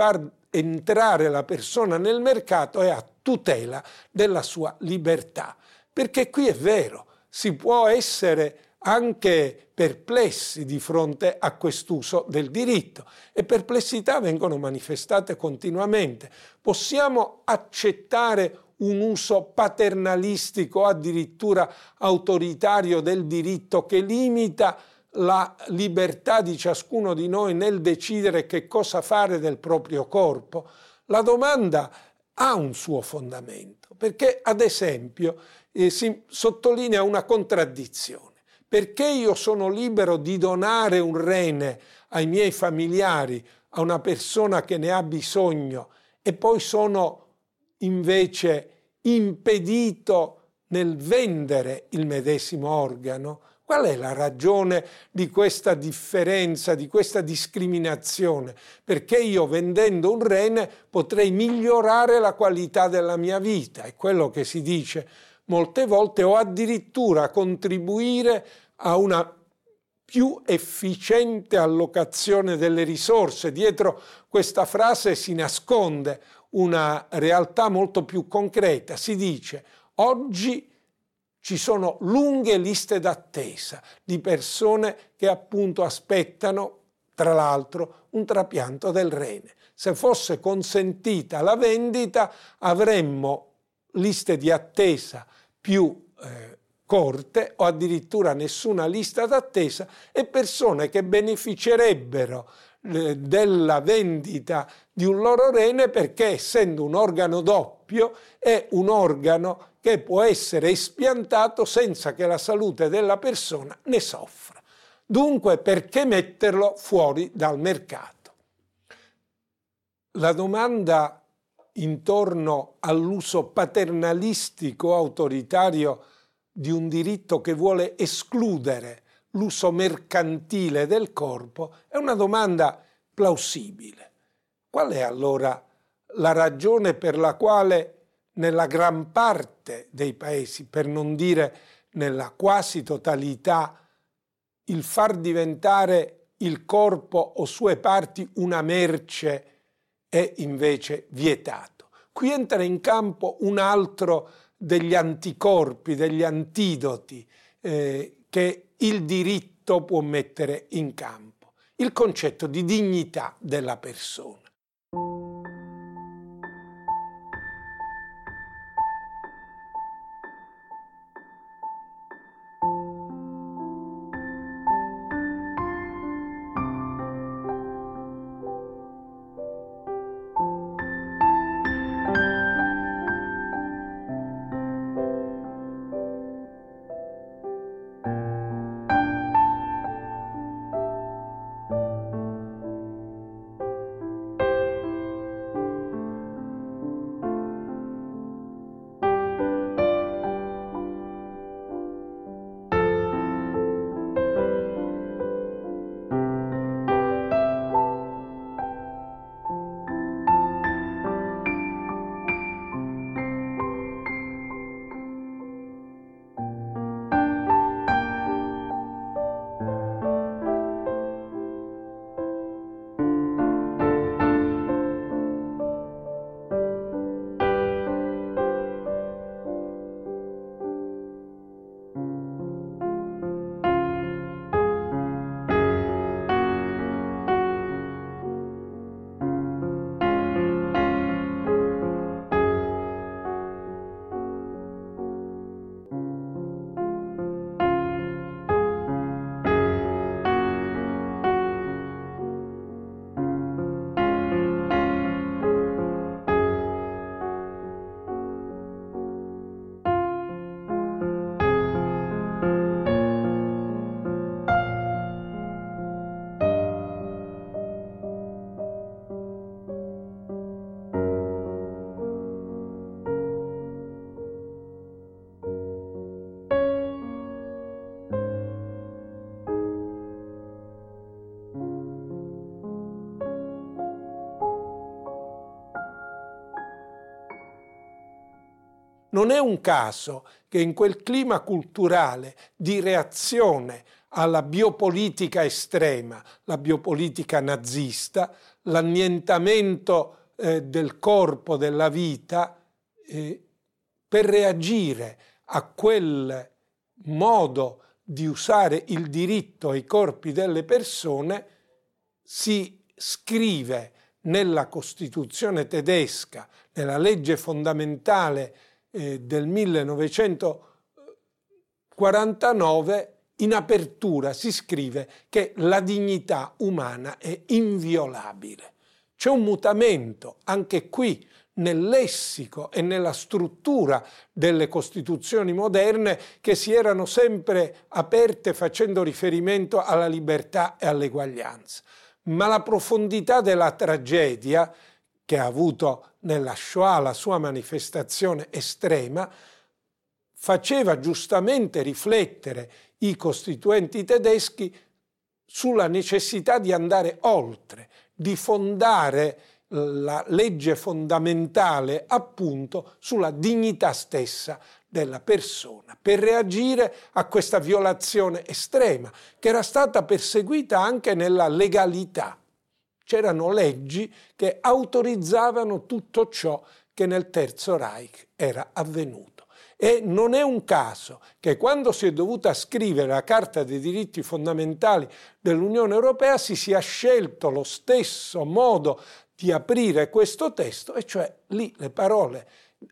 entrare la persona nel mercato è a tutela della sua libertà. Perché qui è vero, si può essere anche perplessi di fronte a quest'uso del diritto e perplessità vengono manifestate continuamente. Possiamo accettare un uso paternalistico, addirittura autoritario del diritto che limita la libertà di ciascuno di noi nel decidere che cosa fare del proprio corpo? La domanda ha un suo fondamento, perché ad esempio eh, si sottolinea una contraddizione. Perché io sono libero di donare un rene ai miei familiari, a una persona che ne ha bisogno, e poi sono invece impedito nel vendere il medesimo organo? Qual è la ragione di questa differenza, di questa discriminazione? Perché io vendendo un rene potrei migliorare la qualità della mia vita, è quello che si dice molte volte, o addirittura contribuire a una più efficiente allocazione delle risorse. Dietro questa frase si nasconde una realtà molto più concreta. Si dice: oggi ci sono lunghe liste d'attesa di persone che appunto aspettano, tra l'altro, un trapianto del rene. Se fosse consentita la vendita, avremmo liste di attesa più eh, corte o addirittura nessuna lista d'attesa e persone che beneficerebbero eh, della vendita di un loro rene perché, essendo un organo doppio, è un organo che può essere espiantato senza che la salute della persona ne soffra. Dunque, perché metterlo fuori dal mercato? La domanda intorno all'uso paternalistico autoritario di un diritto che vuole escludere l'uso mercantile del corpo è una domanda plausibile. Qual è allora la ragione per la quale nella gran parte dei paesi, per non dire nella quasi totalità, il far diventare il corpo o sue parti una merce è invece vietato? Qui entra in campo un altro degli anticorpi, degli antidoti eh, che il diritto può mettere in campo, il concetto di dignità della persona. Non è un caso che in quel clima culturale di reazione alla biopolitica estrema, la biopolitica nazista, l'annientamento eh, del corpo, della vita, eh, per reagire a quel modo di usare il diritto ai corpi delle persone, si scrive nella Costituzione tedesca, nella legge fondamentale eh, del millenovecentoquarantanove, in apertura si scrive che la dignità umana è inviolabile. C'è un mutamento anche qui nel lessico e nella struttura delle Costituzioni moderne, che si erano sempre aperte facendo riferimento alla libertà e all'eguaglianza. Ma la profondità della tragedia, che ha avuto nella Shoah la sua manifestazione estrema, faceva giustamente riflettere i costituenti tedeschi sulla necessità di andare oltre, di fondare la legge fondamentale appunto sulla dignità stessa della persona, per reagire a questa violazione estrema che era stata perseguita anche nella legalità. C'erano leggi che autorizzavano tutto ciò che nel Terzo Reich era avvenuto. E non è un caso che quando si è dovuta scrivere la Carta dei diritti fondamentali dell'Unione Europea si sia scelto lo stesso modo di aprire questo testo, e cioè lì le parole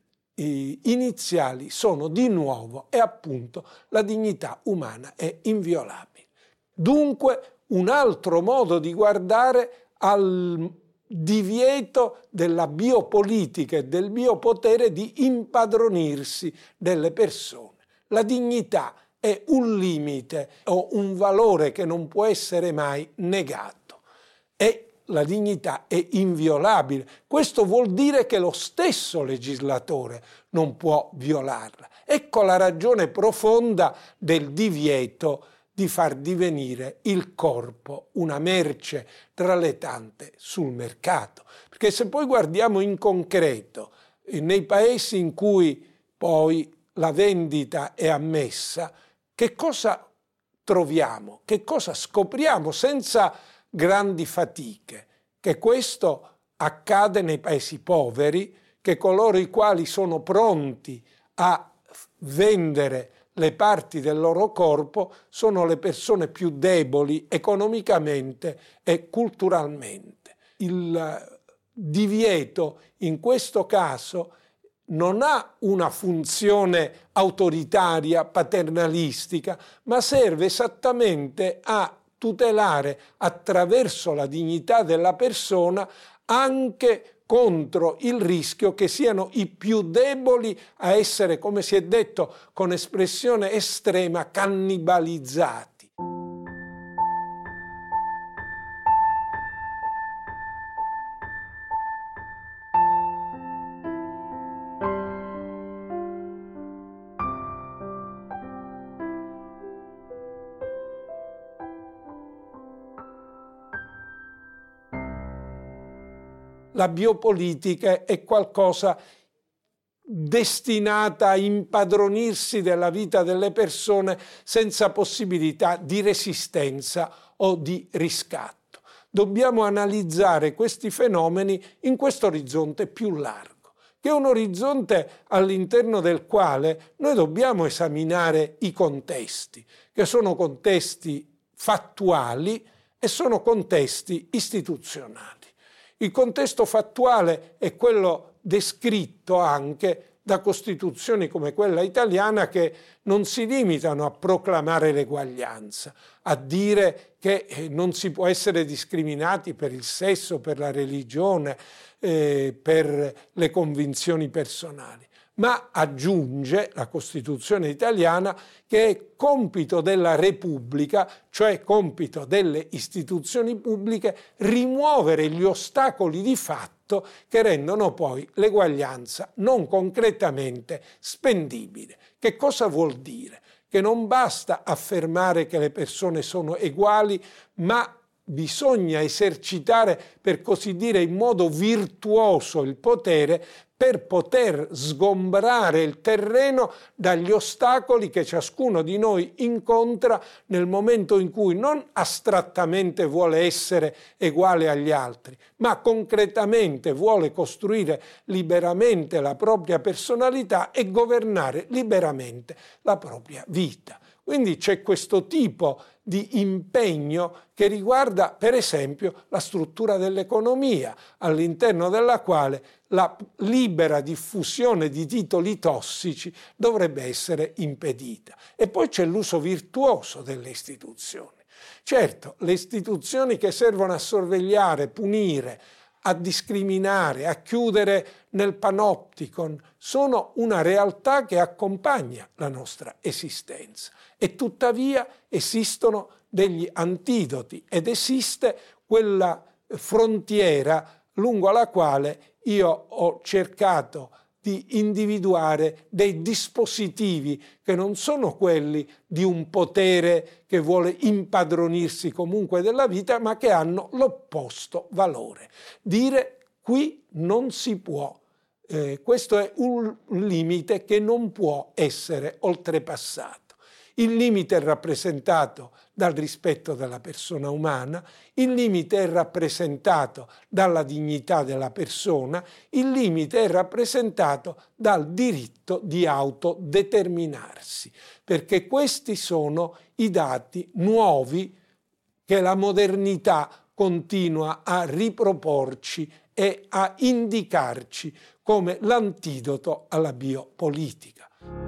iniziali sono di nuovo e appunto la dignità umana è inviolabile. Dunque un altro modo di guardare al divieto della biopolitica e del biopotere di impadronirsi delle persone. La dignità è un limite o un valore che non può essere mai negato. E la dignità è inviolabile. Questo vuol dire che lo stesso legislatore non può violarla. Ecco la ragione profonda del divieto di far divenire il corpo una merce tra le tante sul mercato. Perché se poi guardiamo in concreto, nei paesi in cui poi la vendita è ammessa, che cosa troviamo? Che cosa scopriamo senza grandi fatiche? Che questo accade nei paesi poveri, che coloro i quali sono pronti a vendere le parti del loro corpo sono le persone più deboli economicamente e culturalmente. Il divieto in questo caso non ha una funzione autoritaria, paternalistica, ma serve esattamente a tutelare attraverso la dignità della persona anche contro il rischio che siano i più deboli a essere, come si è detto con espressione estrema, cannibalizzati. La biopolitica è qualcosa destinata a impadronirsi della vita delle persone senza possibilità di resistenza o di riscatto. Dobbiamo analizzare questi fenomeni in questo orizzonte più largo, che è un orizzonte all'interno del quale noi dobbiamo esaminare i contesti, che sono contesti fattuali e sono contesti istituzionali. Il contesto fattuale è quello descritto anche da Costituzioni come quella italiana, che non si limitano a proclamare l'eguaglianza, a dire che non si può essere discriminati per il sesso, per la religione, eh, per le convinzioni personali, ma aggiunge la Costituzione italiana che è compito della Repubblica, cioè compito delle istituzioni pubbliche, rimuovere gli ostacoli di fatto che rendono poi l'eguaglianza non concretamente spendibile. Che cosa vuol dire? Che non basta affermare che le persone sono eguali, ma bisogna esercitare, per così dire, in modo virtuoso il potere per poter sgombrare il terreno dagli ostacoli che ciascuno di noi incontra nel momento in cui non astrattamente vuole essere uguale agli altri, ma concretamente vuole costruire liberamente la propria personalità e governare liberamente la propria vita. Quindi c'è questo tipo di impegno che riguarda, per esempio, la struttura dell'economia, all'interno della quale la libera diffusione di titoli tossici dovrebbe essere impedita. E poi c'è l'uso virtuoso delle istituzioni. Certo, le istituzioni che servono a sorvegliare, punire, a discriminare, a chiudere nel panopticon, sono una realtà che accompagna la nostra esistenza. E tuttavia esistono degli antidoti ed esiste quella frontiera lungo la quale io ho cercato di individuare dei dispositivi che non sono quelli di un potere che vuole impadronirsi comunque della vita, ma che hanno l'opposto valore. Dire qui non si può. Eh, questo è un limite che non può essere oltrepassato. Il limite è rappresentato dal rispetto della persona umana, il limite è rappresentato dalla dignità della persona, il limite è rappresentato dal diritto di autodeterminarsi, perché questi sono i dati nuovi che la modernità continua a riproporci e a indicarci come l'antidoto alla biopolitica.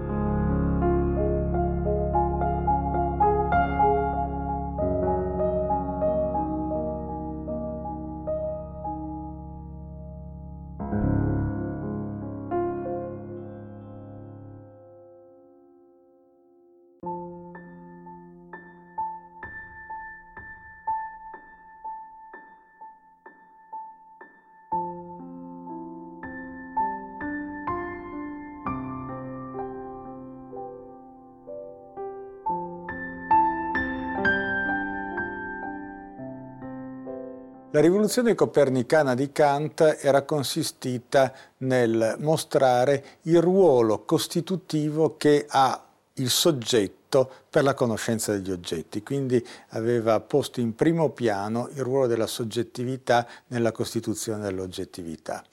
La rivoluzione copernicana di Kant era consistita nel mostrare il ruolo costitutivo che ha il soggetto per la conoscenza degli oggetti, quindi aveva posto in primo piano il ruolo della soggettività nella costituzione dell'oggettività.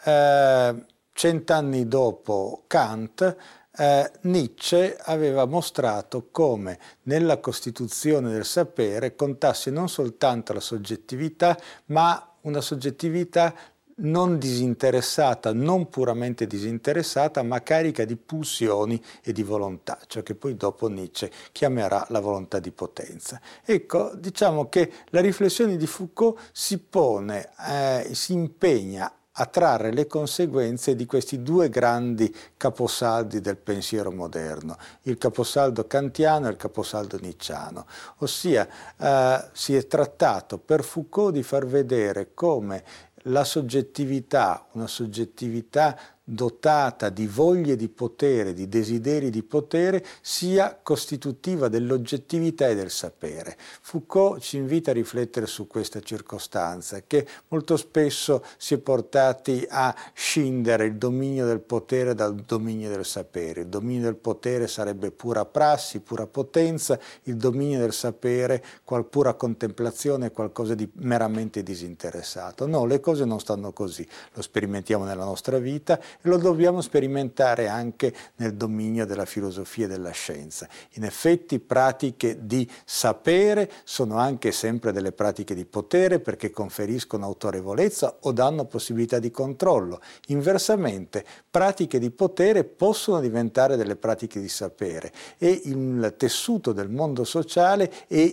Eh, cent'anni dopo Kant, Eh, Nietzsche aveva mostrato come nella costituzione del sapere contasse non soltanto la soggettività, ma una soggettività non disinteressata, non puramente disinteressata, ma carica di pulsioni e di volontà, ciò che poi dopo Nietzsche chiamerà la volontà di potenza. Ecco, diciamo che la riflessione di Foucault si pone, eh, si impegna a trarre le conseguenze di questi due grandi caposaldi del pensiero moderno, il caposaldo kantiano e il caposaldo nietzschiano, ossia eh, si è trattato per Foucault di far vedere come la soggettività, una soggettività dotata di voglie di potere, di desideri di potere, sia costitutiva dell'oggettività e del sapere. Foucault ci invita a riflettere su questa circostanza, che molto spesso si è portati a scindere il dominio del potere dal dominio del sapere. Il dominio del potere sarebbe pura prassi, pura potenza, il dominio del sapere, qual pura contemplazione, qualcosa di meramente disinteressato. No, le cose non stanno così, lo sperimentiamo nella nostra vita e lo dobbiamo sperimentare anche nel dominio della filosofia e della scienza. In effetti pratiche di sapere sono anche sempre delle pratiche di potere, perché conferiscono autorevolezza o danno possibilità di controllo. Inversamente, pratiche di potere possono diventare delle pratiche di sapere e il tessuto del mondo sociale è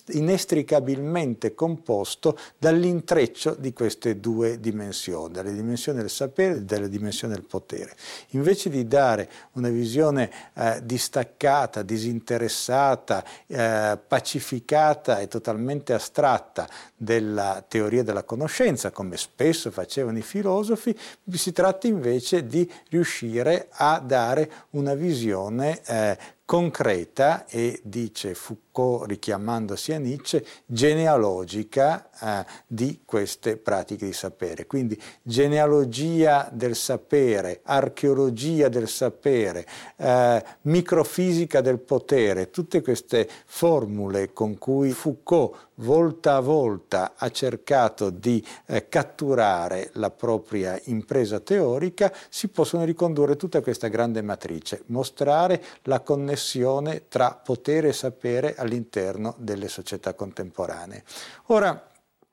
inestricabilmente composto dall'intreccio di queste due dimensioni, dalla dimensione del sapere e dalla dimensione del potere. Invece di dare una visione eh, distaccata, disinteressata, eh, pacificata e totalmente astratta della teoria della conoscenza, come spesso facevano i filosofi, si tratta invece di riuscire a dare una visione eh, concreta e, dice Foucault richiamandosi a Nietzsche, genealogica eh, di queste pratiche di sapere. Quindi genealogia del sapere, archeologia del sapere, eh, microfisica del potere, tutte queste formule con cui Foucault volta a volta ha cercato di eh, catturare la propria impresa teorica, si possono ricondurre tutta questa grande matrice, mostrare la connessione tra potere e sapere all'interno delle società contemporanee. Ora,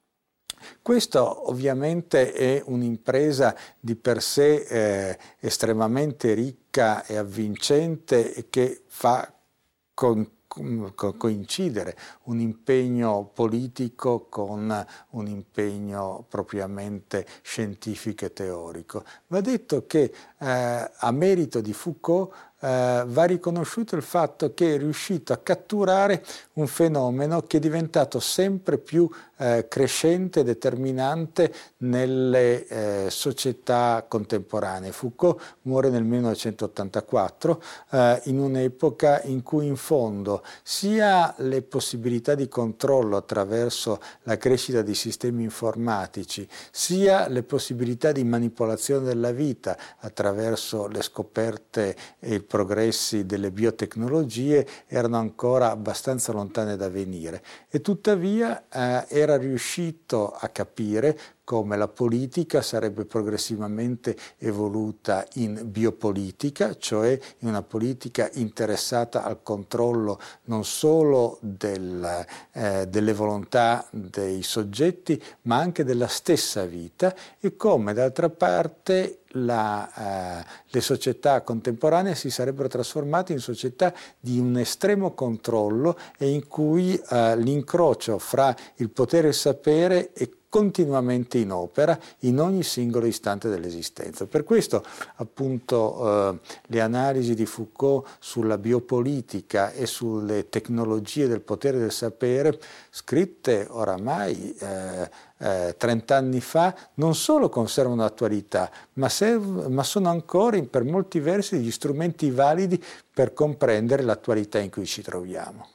questo ovviamente è un'impresa di per sé eh, estremamente ricca e avvincente e che fa con coincidere un impegno politico con un impegno propriamente scientifico e teorico. Va detto che eh, a merito di Foucault eh, va riconosciuto il fatto che è riuscito a catturare un fenomeno che è diventato sempre più eh, crescente e determinante nelle eh, società contemporanee. Foucault muore nel millenovecentottantaquattro eh, in un'epoca in cui in fondo sia le possibilità di controllo attraverso la crescita di sistemi informatici, sia le possibilità di manipolazione della vita attraverso le scoperte e i progressi delle biotecnologie erano ancora abbastanza lontane da venire, e tuttavia eh, era riuscito a capire come la politica sarebbe progressivamente evoluta in biopolitica, cioè in una politica interessata al controllo non solo del, eh, delle volontà dei soggetti, ma anche della stessa vita, e come d'altra parte La, eh, le società contemporanee si sarebbero trasformate in società di un estremo controllo e in cui eh, l'incrocio fra il potere e il sapere è continuamente in opera in ogni singolo istante dell'esistenza. Per questo appunto eh, le analisi di Foucault sulla biopolitica e sulle tecnologie del potere e del sapere, scritte oramai eh, eh, trent'anni fa, non solo conservano attualità, ma, serv- ma sono ancora per molti versi degli strumenti validi per comprendere l'attualità in cui ci troviamo.